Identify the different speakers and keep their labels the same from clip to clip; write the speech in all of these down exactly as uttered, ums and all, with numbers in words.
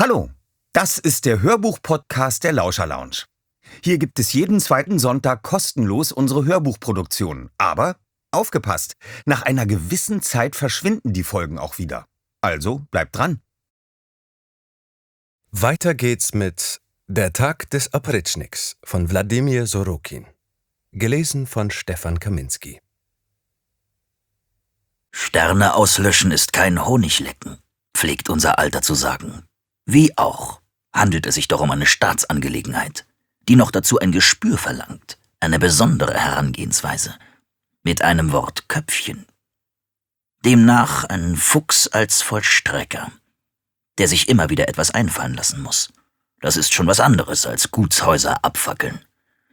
Speaker 1: Hallo, das ist der Hörbuch-Podcast der Lauscher Lounge. Hier gibt es jeden zweiten Sonntag kostenlos unsere Hörbuchproduktionen. Aber aufgepasst, nach einer gewissen Zeit verschwinden die Folgen auch wieder. Also bleibt dran.
Speaker 2: Weiter geht's mit Der Tag des Oprytschniks von Wladimir Sorokin. Gelesen von Stefan Kaminski.
Speaker 3: Sterne auslöschen ist kein Honiglecken, pflegt unser Alter zu sagen. Wie auch handelt es sich doch um eine Staatsangelegenheit, die noch dazu ein Gespür verlangt, eine besondere Herangehensweise, mit einem Wort Köpfchen. Demnach ein Fuchs als Vollstrecker, der sich immer wieder etwas einfallen lassen muss. Das ist schon was anderes als Gutshäuser abfackeln.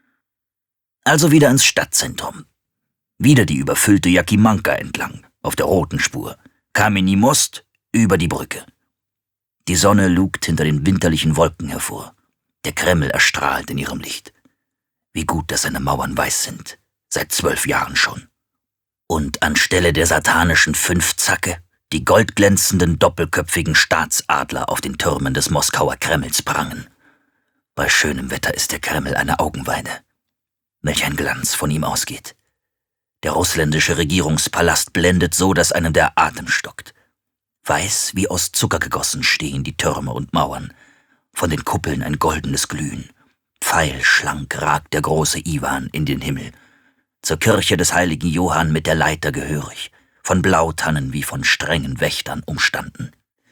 Speaker 3: Also wieder ins Stadtzentrum. Wieder die überfüllte Jakimanka entlang, auf der roten Spur. Kameni Most über die Brücke. Die Sonne lugt hinter den winterlichen Wolken hervor. Der Kreml erstrahlt in ihrem Licht. Wie gut, dass seine Mauern weiß sind. Seit zwölf Jahren schon. Und anstelle der satanischen Fünfzacke die goldglänzenden, doppelköpfigen Staatsadler auf den Türmen des Moskauer Kremls prangen. Bei schönem Wetter ist der Kreml eine Augenweide. Welch ein Glanz von ihm ausgeht. Der russländische Regierungspalast blendet so, dass einem der Atem stockt. Weiß wie aus Zucker gegossen stehen die Türme und Mauern. Von den Kuppeln ein goldenes Glühen. Pfeilschlank ragt der große Iwan in den Himmel. Zur Kirche des heiligen Johann mit der Leiter gehörig, von Blautannen wie von strengen Wächtern umstanden.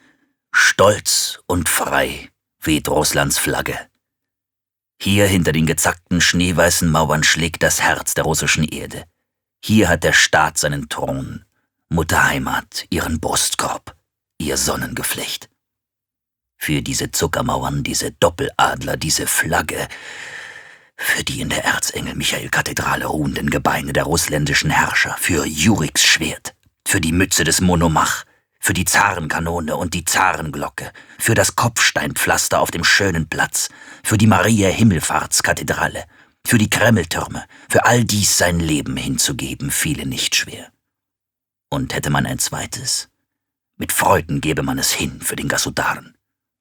Speaker 3: Stolz und frei weht Russlands Flagge. Hier hinter den gezackten schneeweißen Mauern schlägt das Herz der russischen Erde. Hier hat der Staat seinen Thron, Mutterheimat ihren Brustkorb, ihr Sonnengeflecht. Für diese Zuckermauern, diese Doppeladler, diese Flagge, für die in der Erzengel-Michael-Kathedrale ruhenden Gebeine der russländischen Herrscher, für Juriks Schwert, für die Mütze des Monomach, für die Zarenkanone und die Zarenglocke, für das Kopfsteinpflaster auf dem schönen Platz, für die Maria-Himmelfahrtskathedrale, für die Kremltürme, für all dies sein Leben hinzugeben, fiele nicht schwer. Und hätte man ein zweites, mit Freuden gäbe man es hin für den Gasudaren.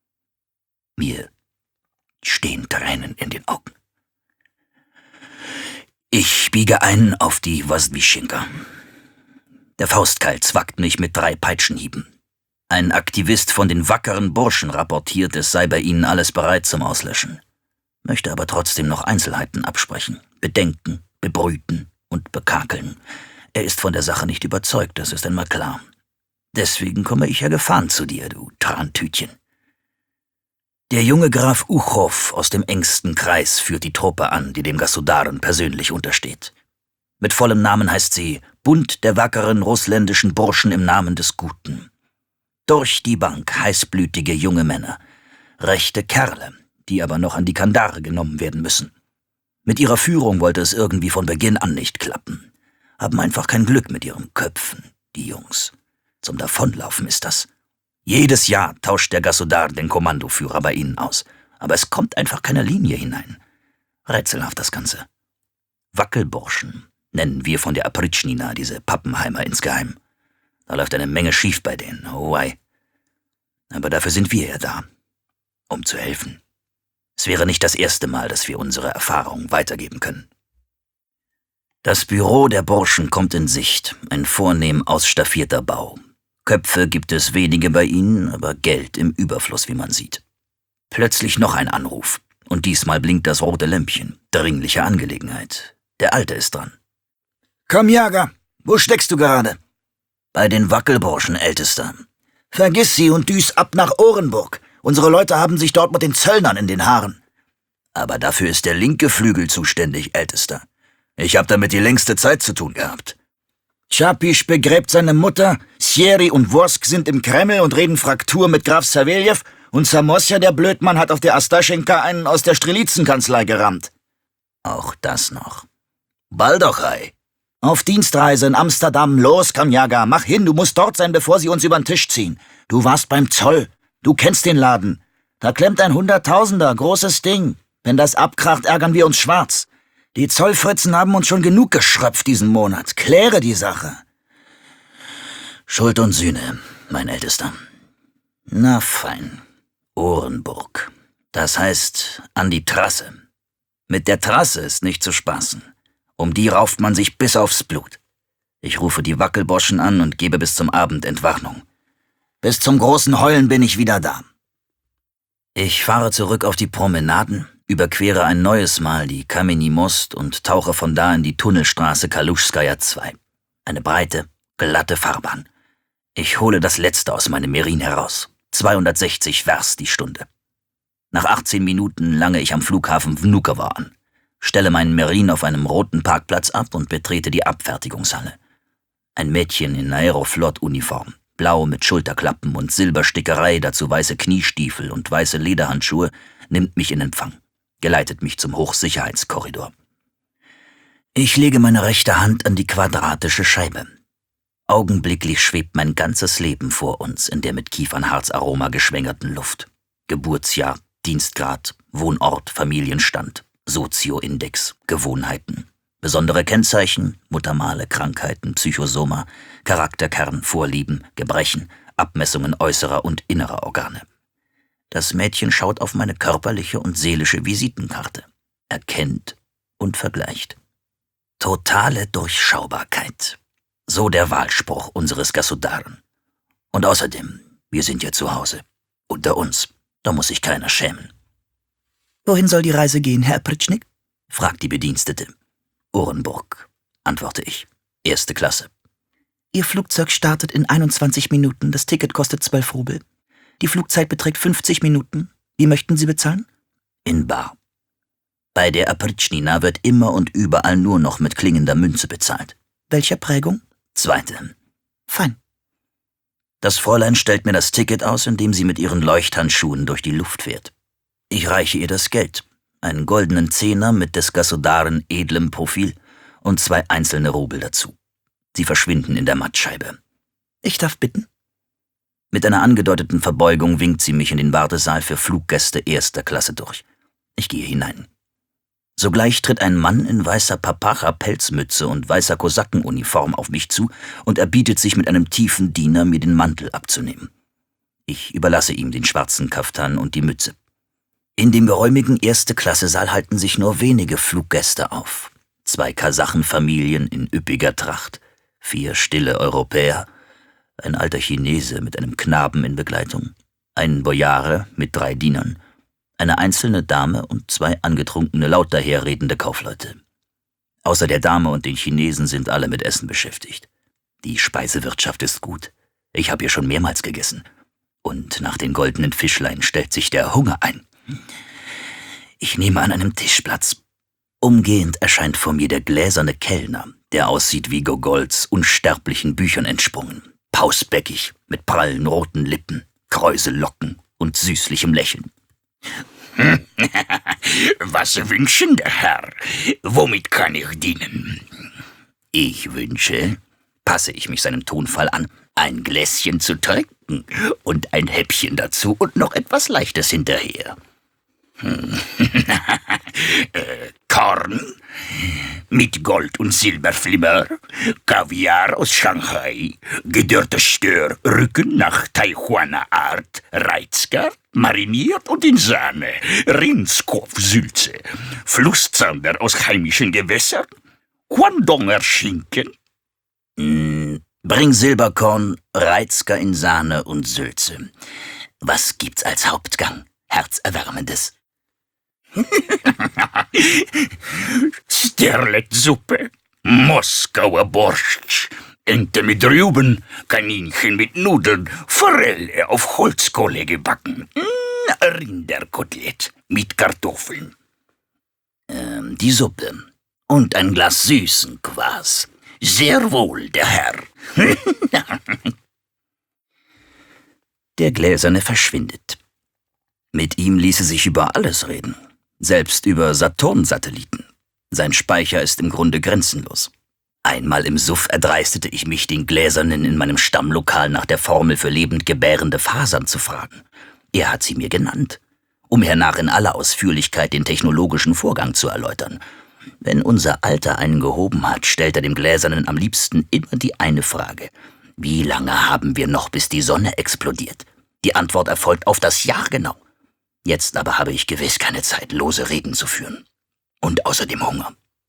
Speaker 3: Mir stehen Tränen in den Augen. Ich biege ein auf die Wosdwischenka. Der Faustkeil zwackt mich mit drei Peitschenhieben. Ein Aktivist von den wackeren Burschen rapportiert, es sei bei ihnen alles bereit zum Auslöschen. Möchte aber trotzdem noch Einzelheiten absprechen, bedenken, bebrüten und bekakeln. Er ist von der Sache nicht überzeugt, das ist einmal klar. Deswegen komme ich ja gefahren zu dir, du Trantütchen. Der junge Graf Uchow aus dem engsten Kreis führt die Truppe an, die dem Gasudaren persönlich untersteht. Mit vollem Namen heißt sie Bund der wackeren russländischen Burschen im Namen des Guten. Durch die Bank heißblütige junge Männer, rechte Kerle, die aber noch an die Kandare genommen werden müssen. Mit ihrer Führung wollte es irgendwie von Beginn an nicht klappen. Haben einfach kein Glück mit ihren Köpfen, die Jungs. Zum Davonlaufen ist das. Jedes Jahr tauscht der Gasudar den Kommandoführer bei ihnen aus. Aber es kommt einfach keine Linie hinein. Rätselhaft das Ganze. Wackelburschen nennen wir von der Oprytschnina diese Pappenheimer insgeheim. Da läuft eine Menge schief bei denen, oh wei. Aber dafür sind wir ja da, um zu helfen. Es wäre nicht das erste Mal, dass wir unsere Erfahrungen weitergeben können. Das Büro der Burschen kommt in Sicht, ein vornehm ausstaffierter Bau. Köpfe gibt es wenige bei ihnen, aber Geld im Überfluss, wie man sieht. Plötzlich noch ein Anruf, und diesmal blinkt das rote Lämpchen. Dringliche Angelegenheit. Der Alte ist dran.
Speaker 4: Komm, Jager, wo steckst du gerade?
Speaker 3: Bei den Wackelburschen, Ältester.
Speaker 4: Vergiss sie und düs ab nach Orenburg. Unsere Leute haben sich dort mit den Zöllnern in den Haaren.
Speaker 3: Aber dafür ist der linke Flügel zuständig, Ältester. Ich hab damit die längste Zeit zu tun gehabt.
Speaker 4: Tschapisch begräbt seine Mutter, Sieri und Worsk sind im Kreml und reden Fraktur mit Graf Saveljew und Samosja, der Blödmann, hat auf der Astaschenka einen aus der Strelitzenkanzlei gerammt.
Speaker 3: Auch das noch. Baldochai.
Speaker 4: Auf Dienstreise in Amsterdam. Los, Kamjaga, mach hin, du musst dort sein, bevor sie uns übern Tisch ziehen. Du warst beim Zoll. Du kennst den Laden. Da klemmt ein Hunderttausender, großes Ding. Wenn das abkracht, ärgern wir uns schwarz. Die Zollfritzen haben uns schon genug geschröpft diesen Monat. Kläre die Sache.
Speaker 3: Schuld und Sühne, mein Ältester. Na fein. Orenburg. Das heißt, an die Trasse. Mit der Trasse ist nicht zu spaßen. Um die rauft man sich bis aufs Blut. Ich rufe die Wackelboschen an und gebe bis zum Abend Entwarnung.
Speaker 4: Bis zum großen Heulen bin ich wieder da.
Speaker 3: Ich fahre zurück auf die Promenaden, überquere ein neues Mal die Kameni Most und tauche von da in die Tunnelstraße Kaluschskaja zwei. Eine breite, glatte Fahrbahn. Ich hole das Letzte aus meinem Merin heraus. zweihundertsechzig Werst die Stunde. Nach achtzehn Minuten lange ich am Flughafen Vnukovo an, stelle meinen Merin auf einem roten Parkplatz ab und betrete die Abfertigungshalle. Ein Mädchen in Aeroflot-Uniform, blau mit Schulterklappen und Silberstickerei, dazu weiße Kniestiefel und weiße Lederhandschuhe, nimmt mich in Empfang, geleitet mich zum Hochsicherheitskorridor. Ich lege meine rechte Hand an die quadratische Scheibe. Augenblicklich schwebt mein ganzes Leben vor uns in der mit Kiefernharzaroma geschwängerten Luft. Geburtsjahr, Dienstgrad, Wohnort, Familienstand, Sozioindex, Gewohnheiten. Besondere Kennzeichen, Muttermale, Krankheiten, Psychosoma, Charakterkern, Vorlieben, Gebrechen, Abmessungen äußerer und innerer Organe. Das Mädchen schaut auf meine körperliche und seelische Visitenkarte, erkennt und vergleicht. Totale Durchschaubarkeit. So der Wahlspruch unseres Gasudaren. Und außerdem, wir sind ja zu Hause. Unter uns. Da muss sich keiner schämen.
Speaker 4: Wohin soll die Reise gehen, Herr Pritschnik?
Speaker 3: Fragt die Bedienstete. Orenburg, antworte ich. Erste Klasse.
Speaker 4: Ihr Flugzeug startet in einundzwanzig Minuten. Das Ticket kostet zwölf Rubel. Die Flugzeit beträgt fünfzig Minuten. Wie möchten Sie bezahlen?
Speaker 3: In bar. Bei der Apritschnina wird immer und überall nur noch mit klingender Münze bezahlt.
Speaker 4: Welcher Prägung?
Speaker 3: Zweite.
Speaker 4: Fein.
Speaker 3: Das Fräulein stellt mir das Ticket aus, indem sie mit ihren Leuchthandschuhen durch die Luft fährt. Ich reiche ihr das Geld, einen goldenen Zehner mit des Gasudaren edlem Profil und zwei einzelne Rubel dazu. Sie verschwinden in der Mattscheibe.
Speaker 4: Ich darf bitten?
Speaker 3: Mit einer angedeuteten Verbeugung winkt sie mich in den Wartesaal für Fluggäste erster Klasse durch. Ich gehe hinein. Sogleich tritt ein Mann in weißer Papacha-Pelzmütze und weißer Kosakenuniform auf mich zu und erbietet sich mit einem tiefen Diener, mir den Mantel abzunehmen. Ich überlasse ihm den schwarzen Kaftan und die Mütze. In dem geräumigen Erste-Klasse-Saal halten sich nur wenige Fluggäste auf. Zwei Kasachenfamilien in üppiger Tracht, vier stille Europäer, ein alter Chinese mit einem Knaben in Begleitung, ein Bojare mit drei Dienern, eine einzelne Dame und zwei angetrunkene, laut daherredende Kaufleute. Außer der Dame und den Chinesen sind alle mit Essen beschäftigt. Die Speisewirtschaft ist gut. Ich habe hier schon mehrmals gegessen. Und nach den goldenen Fischlein stellt sich der Hunger ein. Ich nehme an einem Tisch Platz. Umgehend erscheint vor mir der gläserne Kellner, der aussieht wie Gogols unsterblichen Büchern entsprungen. Pausbäckig, mit prallen roten Lippen, Kräusellocken und süßlichem Lächeln.
Speaker 5: Was wünschen der Herr? Womit kann ich dienen?
Speaker 3: Ich wünsche, passe ich mich seinem Tonfall an, ein Gläschen zu trinken und ein Häppchen dazu und noch etwas Leichtes hinterher.
Speaker 5: Hm. äh, Korn mit Gold- und Silberflimmer, Kaviar aus Shanghai, gedörrter Stör, Rücken nach Taihuaner Art, Reizker, mariniert und in Sahne, Rindskopfsülze, Flusszander aus heimischen Gewässern, Guandonger Schinken.
Speaker 3: Mm, bring Silberkorn, Reizker in Sahne und Sülze. Was gibt's als Hauptgang? Herzerwärmendes.
Speaker 5: Sterletsuppe, Moskauer Borscht, Ente mit Rüben, Kaninchen mit Nudeln, Forelle auf Holzkohle gebacken, Rinderkotelett mit Kartoffeln.
Speaker 3: Ähm, die Suppe und ein Glas süßen Quas.
Speaker 5: Sehr wohl, der Herr.
Speaker 3: Der Gläserne verschwindet. Mit ihm ließe sich über alles reden, selbst über Saturn-Satelliten. Sein Speicher ist im Grunde grenzenlos. Einmal im Suff erdreistete ich mich, den Gläsernen in meinem Stammlokal nach der Formel für lebend gebärende Fasern zu fragen. Er hat sie mir genannt, um hernach in aller Ausführlichkeit den technologischen Vorgang zu erläutern. Wenn unser Alter einen gehoben hat, stellt er dem Gläsernen am liebsten immer die eine Frage: Wie lange haben wir noch, bis die Sonne explodiert? Die Antwort erfolgt auf das Jahr genau. Jetzt aber habe ich gewiss keine Zeit, lose Reden zu führen. Und außerdem Hunger.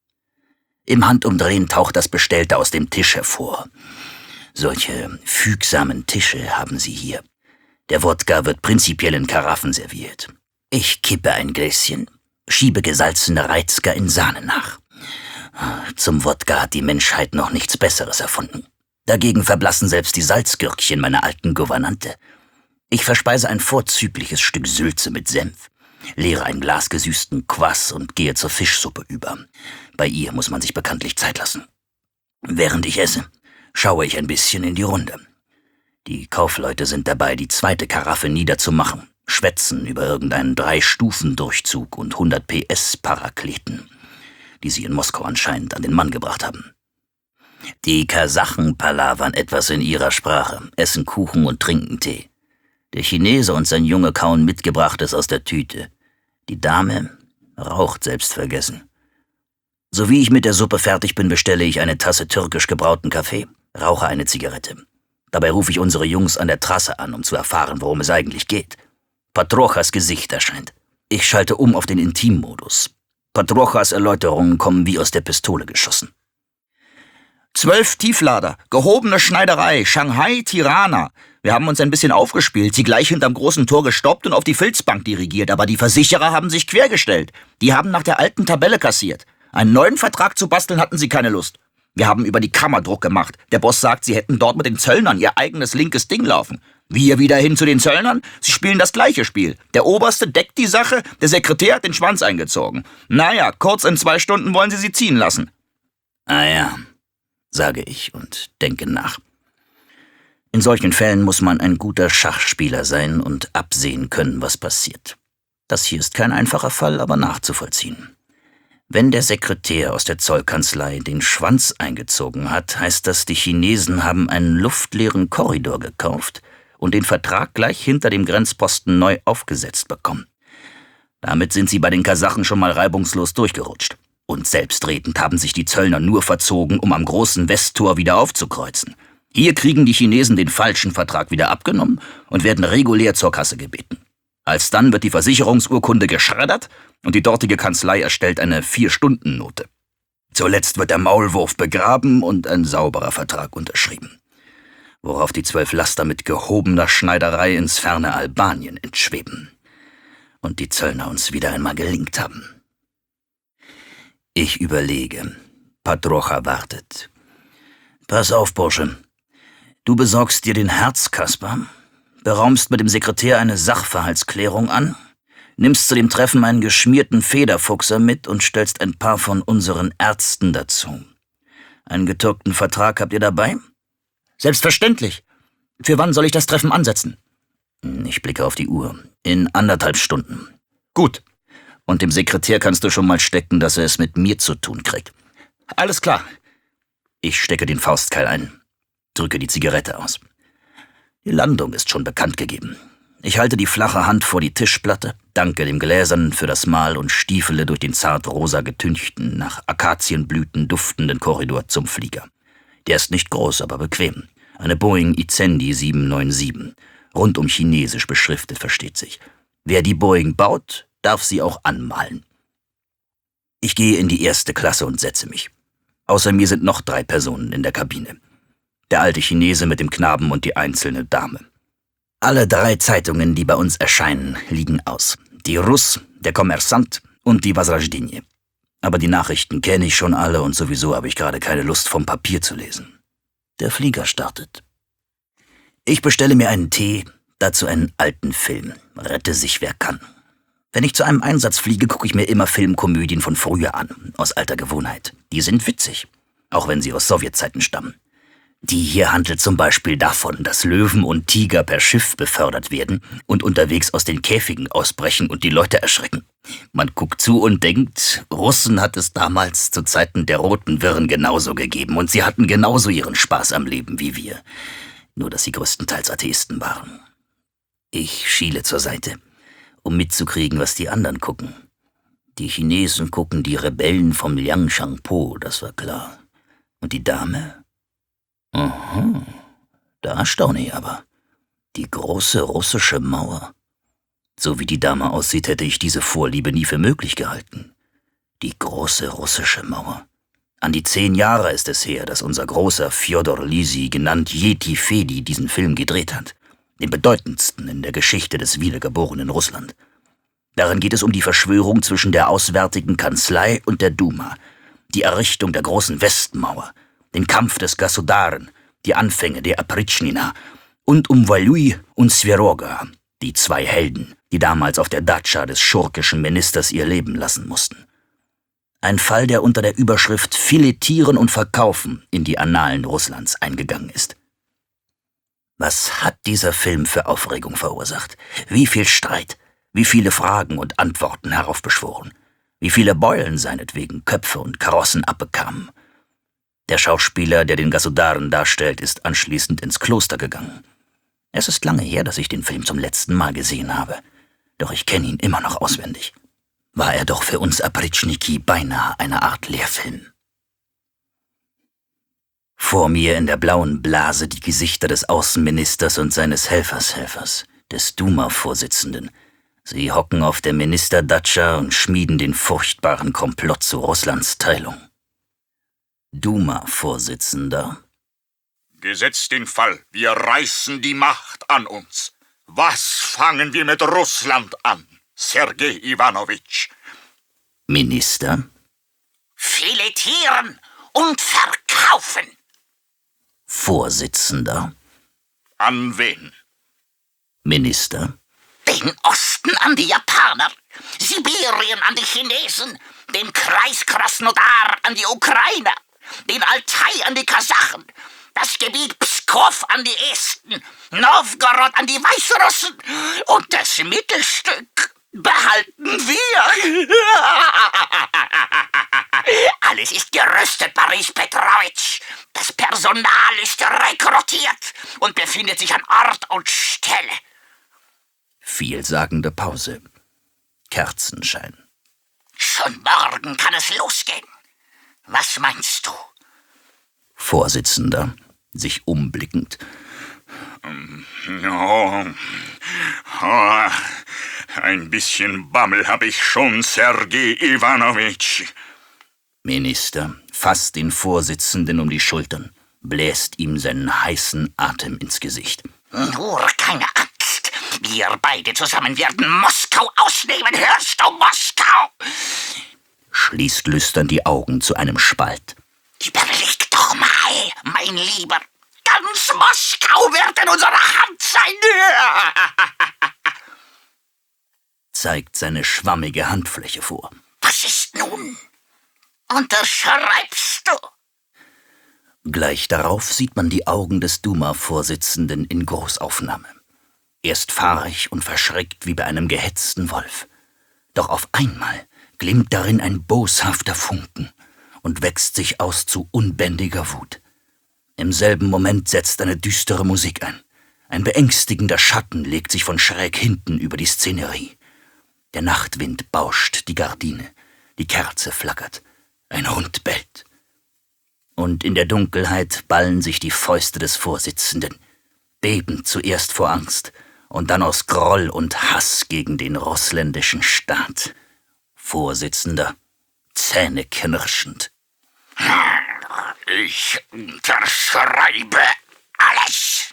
Speaker 3: Im Handumdrehen taucht das Bestellte aus dem Tisch hervor. Solche fügsamen Tische haben sie hier. Der Wodka wird prinzipiell in Karaffen serviert. Ich kippe ein Gläschen, schiebe gesalzene Reizker in Sahne nach. Zum Wodka hat die Menschheit noch nichts Besseres erfunden. Dagegen verblassen selbst die Salzgürkchen meiner alten Gouvernante. Ich verspeise ein vorzügliches Stück Sülze mit Senf, leere ein Glas gesüßten Kvass und gehe zur Fischsuppe über. Bei ihr muss man sich bekanntlich Zeit lassen. Während ich esse, schaue ich ein bisschen in die Runde. Die Kaufleute sind dabei, die zweite Karaffe niederzumachen, schwätzen über irgendeinen Drei-Stufen-Durchzug und hundert P S-Parakleten, die sie in Moskau anscheinend an den Mann gebracht haben. Die Kasachen palavern etwas in ihrer Sprache, essen Kuchen und trinken Tee. Der Chinese und sein Junge kauen Mitgebrachtes aus der Tüte. Die Dame raucht selbstvergessen. Sowie ich mit der Suppe fertig bin, bestelle ich eine Tasse türkisch gebrauten Kaffee, rauche eine Zigarette. Dabei rufe ich unsere Jungs an der Trasse an, um zu erfahren, worum es eigentlich geht. Patrochas Gesicht erscheint. Ich schalte um auf den Intimmodus. Patrochas Erläuterungen kommen wie aus der Pistole geschossen.
Speaker 4: Zwölf Tieflader, gehobene Schneiderei, Shanghai, Tirana. Wir haben uns ein bisschen aufgespielt, sie gleich hinterm großen Tor gestoppt und auf die Filzbank dirigiert, aber die Versicherer haben sich quergestellt. Die haben nach der alten Tabelle kassiert. Einen neuen Vertrag zu basteln hatten sie keine Lust. Wir haben über die Kammer Druck gemacht. Der Boss sagt, sie hätten dort mit den Zöllnern ihr eigenes linkes Ding laufen. Wir wieder hin zu den Zöllnern? Sie spielen das gleiche Spiel. Der Oberste deckt die Sache, der Sekretär hat den Schwanz eingezogen. Naja, kurz in zwei Stunden wollen sie sie ziehen lassen.
Speaker 3: Ah ja, sage ich und denke nach. In solchen Fällen muss man ein guter Schachspieler sein und absehen können, was passiert. Das hier ist kein einfacher Fall, aber nachzuvollziehen. Wenn der Sekretär aus der Zollkanzlei den Schwanz eingezogen hat, heißt das, die Chinesen haben einen luftleeren Korridor gekauft und den Vertrag gleich hinter dem Grenzposten neu aufgesetzt bekommen. Damit sind sie bei den Kasachen schon mal reibungslos durchgerutscht. Und selbstredend haben sich die Zöllner nur verzogen, um am großen Westtor wieder aufzukreuzen. Hier kriegen die Chinesen den falschen Vertrag wieder abgenommen und werden regulär zur Kasse gebeten. Alsdann wird die Versicherungsurkunde geschreddert und die dortige Kanzlei erstellt eine Vier-Stunden-Note. Zuletzt wird der Maulwurf begraben und ein sauberer Vertrag unterschrieben. Worauf die zwölf Laster mit gehobener Schneiderei ins ferne Albanien entschweben. Und die Zöllner uns wieder einmal gelingt haben. Ich überlege. Patrocha wartet. Pass auf, Bursche. Du besorgst dir den Herzkasper, beraumst mit dem Sekretär eine Sachverhaltsklärung an, nimmst zu dem Treffen einen geschmierten Federfuchser mit und stellst ein paar von unseren Ärzten dazu. Einen getürkten Vertrag habt ihr dabei?
Speaker 4: Selbstverständlich. Für wann soll ich das Treffen ansetzen?
Speaker 3: Ich blicke auf die Uhr. In anderthalb Stunden.
Speaker 4: Gut.
Speaker 3: Und dem Sekretär kannst du schon mal stecken, dass er es mit mir zu tun kriegt.
Speaker 4: Alles klar.
Speaker 3: Ich stecke den Faustkeil ein, drücke die Zigarette aus. Die Landung ist schon bekannt gegeben. Ich halte die flache Hand vor die Tischplatte, danke dem Gläsernen für das Mahl und stiefele durch den zart rosa getünchten, nach Akazienblüten duftenden Korridor zum Flieger. Der ist nicht groß, aber bequem. Eine Boeing Izendi sieben neun sieben. Rundum chinesisch beschriftet, versteht sich. Wer die Boeing baut, darf sie auch anmalen. Ich gehe in die erste Klasse und setze mich. Außer mir sind noch drei Personen in der Kabine. Der alte Chinese mit dem Knaben und die einzelne Dame. Alle drei Zeitungen, die bei uns erscheinen, liegen aus. Die Russ, der Kommersant und die Возрождение. Aber die Nachrichten kenne ich schon alle und sowieso habe ich gerade keine Lust, vom Papier zu lesen. Der Flieger startet. Ich bestelle mir einen Tee, dazu einen alten Film. Rette sich, wer kann. Wenn ich zu einem Einsatz fliege, gucke ich mir immer Filmkomödien von früher an, aus alter Gewohnheit. Die sind witzig, auch wenn sie aus Sowjetzeiten stammen. Die hier handelt zum Beispiel davon, dass Löwen und Tiger per Schiff befördert werden und unterwegs aus den Käfigen ausbrechen und die Leute erschrecken. Man guckt zu und denkt, Russen hat es damals zu Zeiten der Roten Wirren genauso gegeben und sie hatten genauso ihren Spaß am Leben wie wir. Nur, dass sie größtenteils Atheisten waren. Ich schiele zur Seite, um mitzukriegen, was die anderen gucken. Die Chinesen gucken die Rebellen vom Liangshanpo, das war klar. Und die Dame? Aha, da staune ich aber. Die große russische Mauer. So wie die Dame aussieht, hätte ich diese Vorliebe nie für möglich gehalten. Die große russische Mauer. An die zehn Jahre ist es her, dass unser großer Fjodor Lisi, genannt Yeti Fedi, diesen Film gedreht hat. Den bedeutendsten in der Geschichte des wiedergeborenen Russland. Darin geht es um die Verschwörung zwischen der Auswärtigen Kanzlei und der Duma, die Errichtung der großen Westmauer, den Kampf des Gasudaren, die Anfänge der Apritschnina und um Valui und Sveroga, die zwei Helden, die damals auf der Datscha des schurkischen Ministers ihr Leben lassen mussten. Ein Fall, der unter der Überschrift Filetieren und Verkaufen in die Annalen Russlands eingegangen ist. Was hat dieser Film für Aufregung verursacht? Wie viel Streit, wie viele Fragen und Antworten heraufbeschworen, wie viele Beulen seinetwegen Köpfe und Karossen abbekamen. Der Schauspieler, der den Gasudaren darstellt, ist anschließend ins Kloster gegangen. Es ist lange her, dass ich den Film zum letzten Mal gesehen habe, doch ich kenne ihn immer noch auswendig. War er doch für uns Apritschniki beinahe eine Art Lehrfilm. Vor mir in der blauen Blase die Gesichter des Außenministers und seines Helfershelfers, des Duma-Vorsitzenden. Sie hocken auf der Ministerdatscha und schmieden den furchtbaren Komplott zu Russlands Teilung. Duma-Vorsitzender.
Speaker 6: Gesetzt den Fall, wir reißen die Macht an uns. Was fangen wir mit Russland an, Sergej Iwanowitsch?
Speaker 3: Minister.
Speaker 5: Filetieren und verkaufen.
Speaker 3: Vorsitzender.
Speaker 6: An wen?
Speaker 3: Minister.
Speaker 5: Den Osten an die Japaner, Sibirien an die Chinesen, den Kreis Krasnodar an die Ukrainer, den Altai an die Kasachen, das Gebiet Pskow an die Esten, Novgorod an die Weißrussen und das Mittelstück behalten wir. Alles ist gerüstet, Boris Petrowitsch. Das Personal ist rekrutiert und befindet sich an Ort und Stelle.
Speaker 3: Vielsagende Pause. Kerzenschein.
Speaker 5: Schon morgen kann es losgehen. Was meinst du?
Speaker 3: Vorsitzender, sich umblickend.
Speaker 6: Oh, oh, ein bisschen Bammel habe ich schon, Sergej Iwanowitsch.
Speaker 3: Minister fasst den Vorsitzenden um die Schultern, bläst ihm seinen heißen Atem ins Gesicht.
Speaker 5: Nur keine Angst. Wir beide zusammen werden Moskau ausnehmen. Hörst du, Moskau?
Speaker 3: Schließt lüstern die Augen zu einem Spalt.
Speaker 5: Überleg doch mal, mein Lieber. Ganz Moskau wird in unserer Hand sein.
Speaker 3: Zeigt seine schwammige Handfläche vor.
Speaker 5: Was ist nun? Unterschreibst du?
Speaker 3: Gleich darauf sieht man die Augen des Duma-Vorsitzenden in Großaufnahme. Erst fahrig und verschreckt wie bei einem gehetzten Wolf. Doch auf einmal glimmt darin ein boshafter Funken und wächst sich aus zu unbändiger Wut. Im selben Moment setzt eine düstere Musik ein. Ein beängstigender Schatten legt sich von schräg hinten über die Szenerie. Der Nachtwind bauscht die Gardine, die Kerze flackert, ein Hund bellt. Und in der Dunkelheit ballen sich die Fäuste des Vorsitzenden, bebend zuerst vor Angst und dann aus Groll und Hass gegen den russländischen Staat. Vorsitzender, zähneknirschend.
Speaker 5: Ich unterschreibe alles.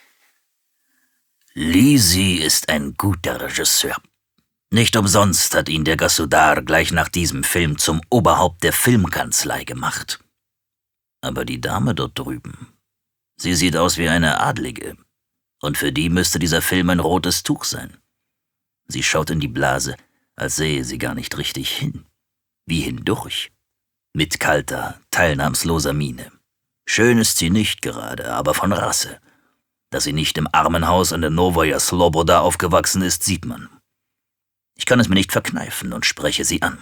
Speaker 3: Lisi ist ein guter Regisseur. Nicht umsonst hat ihn der Gasudar gleich nach diesem Film zum Oberhaupt der Filmkanzlei gemacht. Aber die Dame dort drüben, sie sieht aus wie eine Adlige. Und für die müsste dieser Film ein rotes Tuch sein. Sie schaut in die Blase, als sähe sie gar nicht richtig hin. Wie hindurch. Mit kalter, teilnahmsloser Miene. Schön ist sie nicht gerade, aber von Rasse. Dass sie nicht im Armenhaus an der Novoja Sloboda aufgewachsen ist, sieht man. Ich kann es mir nicht verkneifen und spreche sie an.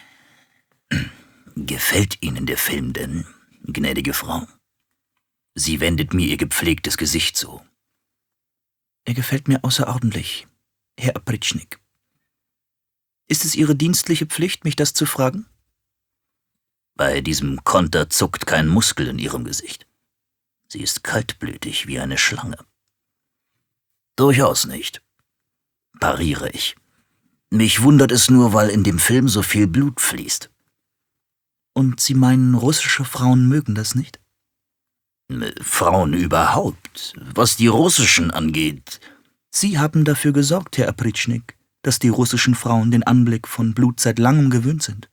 Speaker 3: Gefällt Ihnen der Film denn, gnädige Frau? Sie wendet mir ihr gepflegtes Gesicht zu. Er gefällt mir außerordentlich, Herr Apritschnik. Ist es Ihre dienstliche Pflicht, mich das zu fragen? Bei diesem Konter zuckt kein Muskel in ihrem Gesicht. Sie ist kaltblütig wie eine Schlange. Durchaus nicht. pariere ich. Mich wundert es nur, weil in dem Film so viel Blut fließt.
Speaker 4: Und Sie meinen, russische Frauen mögen das nicht?
Speaker 3: Frauen überhaupt. Was die russischen angeht.
Speaker 4: Sie haben dafür gesorgt, Herr Apritschnik, dass die russischen Frauen den Anblick von Blut seit langem gewöhnt sind.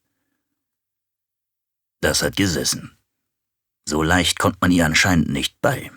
Speaker 3: Das hat gesessen. So leicht kommt man ihr anscheinend nicht bei.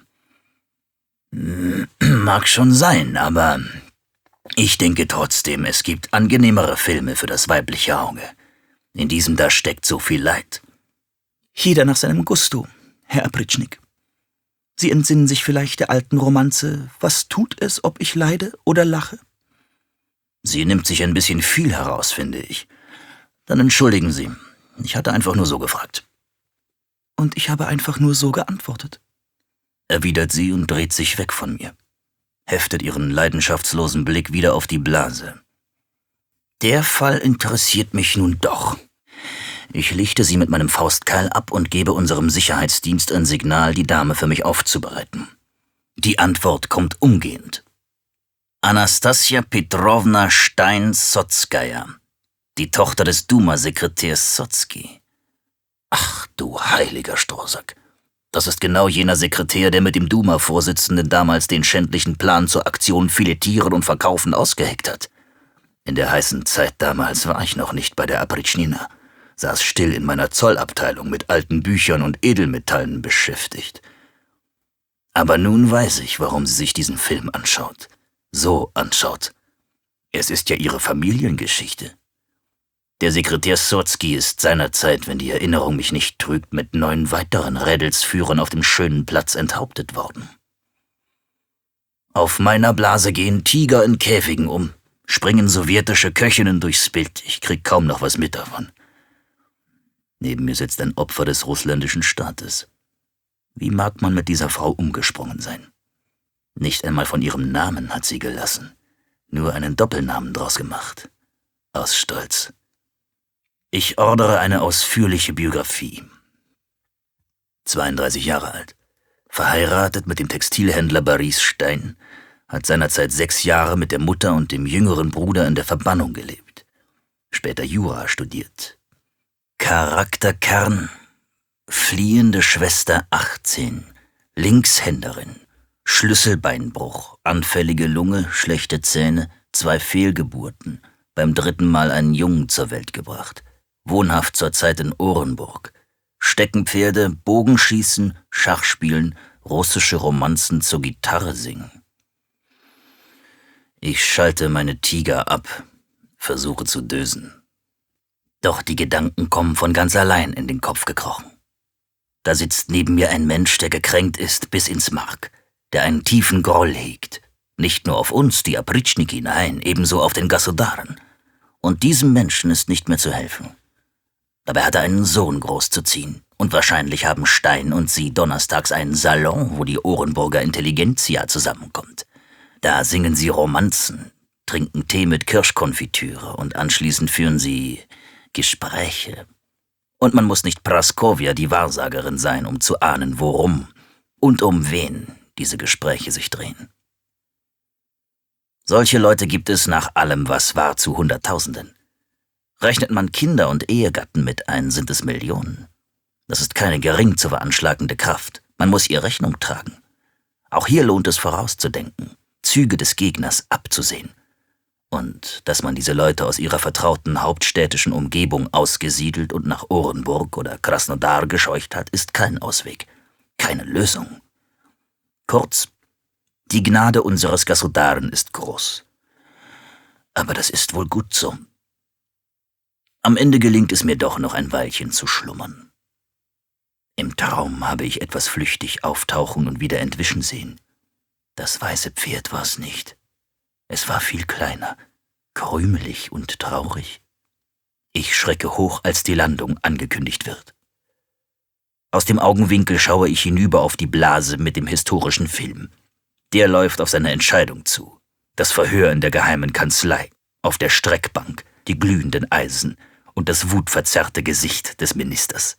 Speaker 3: Mag schon sein, aber ich denke trotzdem, es gibt angenehmere Filme für das weibliche Auge. In diesem da steckt so viel Leid.
Speaker 4: Jeder nach seinem Gusto, Herr Apritschnik. Sie entsinnen sich vielleicht der alten Romanze, was tut es, ob ich leide oder lache?
Speaker 3: Sie nimmt sich ein bisschen viel heraus, finde ich. Dann entschuldigen Sie, ich hatte einfach nur so gefragt.
Speaker 4: Und ich habe einfach nur so geantwortet,
Speaker 3: erwidert sie und dreht sich weg von mir, heftet ihren leidenschaftslosen Blick wieder auf die Blase. Der Fall interessiert mich nun doch. Ich lichte sie mit meinem Faustkeil ab und gebe unserem Sicherheitsdienst ein Signal, die Dame für mich aufzubereiten. Die Antwort kommt umgehend. Anastasia Petrovna Stein-Sotskaja, die Tochter des Duma-Sekretärs Sotsky. Ach du heiliger Strohsack. Das ist genau jener Sekretär, der mit dem Duma-Vorsitzenden damals den schändlichen Plan zur Aktion Filetieren und Verkaufen ausgeheckt hat. In der heißen Zeit damals war ich noch nicht bei der Apritschnina, saß still in meiner Zollabteilung mit alten Büchern und Edelmetallen beschäftigt. Aber nun weiß ich, warum sie sich diesen Film anschaut. So anschaut. Es ist ja ihre Familiengeschichte. Der Sekretär Sotsky ist seinerzeit, wenn die Erinnerung mich nicht trügt, mit neun weiteren Rädelsführern auf dem schönen Platz enthauptet worden. Auf meiner Blase gehen Tiger in Käfigen um, springen sowjetische Köchinnen durchs Bild, ich krieg kaum noch was mit davon. Neben mir sitzt ein Opfer des russländischen Staates. Wie mag man mit dieser Frau umgesprungen sein? Nicht einmal von ihrem Namen hat sie gelassen, nur einen Doppelnamen draus gemacht. Aus Stolz. Ich ordere eine ausführliche Biografie. zweiunddreißig Jahre alt, verheiratet mit dem Textilhändler Boris Stein, hat seinerzeit sechs Jahre mit der Mutter und dem jüngeren Bruder in der Verbannung gelebt, später Jura studiert. Charakterkern: fliehende Schwester achtzehn, Linkshänderin, Schlüsselbeinbruch, anfällige Lunge, schlechte Zähne, zwei Fehlgeburten, beim dritten Mal einen Jungen zur Welt gebracht, wohnhaft zurzeit in Orenburg, Steckenpferde, Bogenschießen, Schachspielen, russische Romanzen zur Gitarre singen. Ich schalte meine Tiger ab, versuche zu dösen. Doch die Gedanken kommen von ganz allein in den Kopf gekrochen. Da sitzt neben mir ein Mensch, der gekränkt ist bis ins Mark, der einen tiefen Groll hegt. Nicht nur auf uns, die Apritschniki, nein, ebenso auf den Gasudaren. Und diesem Menschen ist nicht mehr zu helfen. Dabei hat er einen Sohn großzuziehen. Und wahrscheinlich haben Stein und sie donnerstags einen Salon, wo die Orenburger Intelligenzia zusammenkommt. Da singen sie Romanzen, trinken Tee mit Kirschkonfitüre und anschließend führen sie Gespräche. Und man muss nicht Praskovja, die Wahrsagerin, sein, um zu ahnen, worum und um wen diese Gespräche sich drehen. Solche Leute gibt es nach allem, was war, zu Hunderttausenden. Rechnet man Kinder und Ehegatten mit ein, sind es Millionen. Das ist keine gering zu veranschlagende Kraft. Man muss ihr Rechnung tragen. Auch hier lohnt es vorauszudenken, Züge des Gegners abzusehen. Und dass man diese Leute aus ihrer vertrauten hauptstädtischen Umgebung ausgesiedelt und nach Orenburg oder Krasnodar gescheucht hat, ist kein Ausweg, keine Lösung. Kurz, die Gnade unseres Gasudaren ist groß. Aber das ist wohl gut so. Am Ende gelingt es mir doch noch ein Weilchen zu schlummern. Im Traum habe ich etwas flüchtig auftauchen und wieder entwischen sehen. Das weiße Pferd war es nicht. Es war viel kleiner, krümelig und traurig. Ich schrecke hoch, als die Landung angekündigt wird. Aus dem Augenwinkel schaue ich hinüber auf die Blase mit dem historischen Film. Der läuft auf seine Entscheidung zu. Das Verhör in der geheimen Kanzlei, auf der Streckbank, die glühenden Eisen und das wutverzerrte Gesicht des Ministers.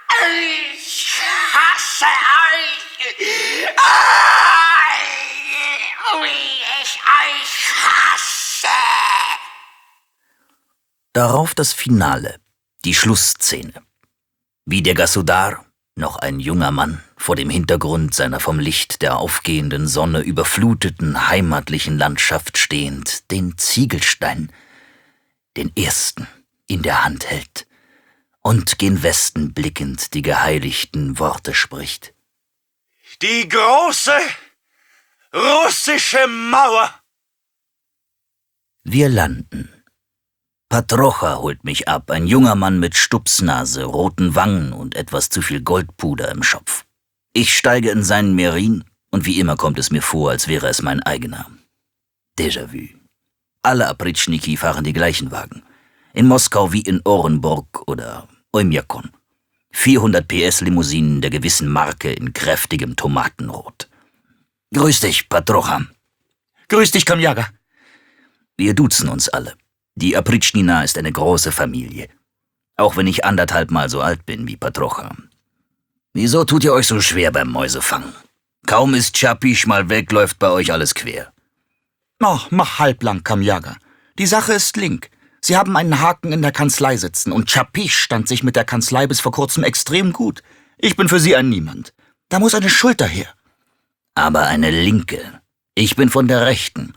Speaker 5: Ich hasse euch!
Speaker 3: Darauf das Finale, die Schlussszene. Wie der Gasudar, noch ein junger Mann, vor dem Hintergrund seiner vom Licht der aufgehenden Sonne überfluteten heimatlichen Landschaft stehend, den Ziegelstein, den ersten, in der Hand hält und gen Westen blickend die geheiligten Worte spricht.
Speaker 7: Die große russische Mauer!
Speaker 3: Wir landen. Patrocha holt mich ab, ein junger Mann mit Stupsnase, roten Wangen und etwas zu viel Goldpuder im Schopf. Ich steige in seinen Merin und wie immer kommt es mir vor, als wäre es mein eigener. Déjà-vu. Alle Apritschniki fahren die gleichen Wagen. In Moskau wie in Orenburg oder Oymyakon. vierhundert P S Limousinen der gewissen Marke in kräftigem Tomatenrot. Grüß dich, Patrocha.
Speaker 4: Grüß dich, Kamjaga.
Speaker 3: Wir duzen uns alle. Die Apritschnina ist eine große Familie. Auch wenn ich anderthalb Mal so alt bin wie Patrocha. Wieso tut ihr euch so schwer beim Mäusefangen? Kaum ist Chapisch mal weg, läuft bei euch alles quer.
Speaker 4: Oh, mach halblang, Kamjaga. Die Sache ist link. Sie haben einen Haken in der Kanzlei sitzen und Chapisch stand sich mit der Kanzlei bis vor kurzem extrem gut. Ich bin für Sie ein Niemand. Da muss eine Schulter her.
Speaker 3: Aber eine linke. Ich bin von der rechten.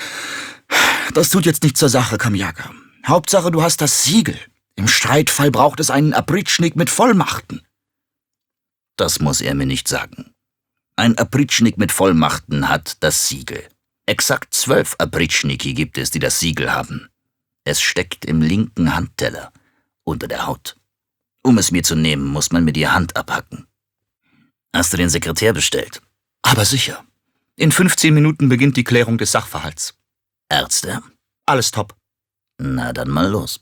Speaker 4: Das tut jetzt nicht zur Sache, Kamjaga. Hauptsache, du hast das Siegel. Im Streitfall braucht es einen Apritschnik mit Vollmachten.
Speaker 3: Das muss er mir nicht sagen. Ein Apritschnik mit Vollmachten hat das Siegel. Exakt zwölf Apritschniki gibt es, die das Siegel haben. Es steckt im linken Handteller, unter der Haut. Um es mir zu nehmen, muss man mir die Hand abhacken. Hast du den Sekretär bestellt?
Speaker 4: Aber sicher. In fünfzehn Minuten beginnt die Klärung des Sachverhalts.
Speaker 3: Ärzte?
Speaker 4: Alles top.
Speaker 3: Na dann mal los.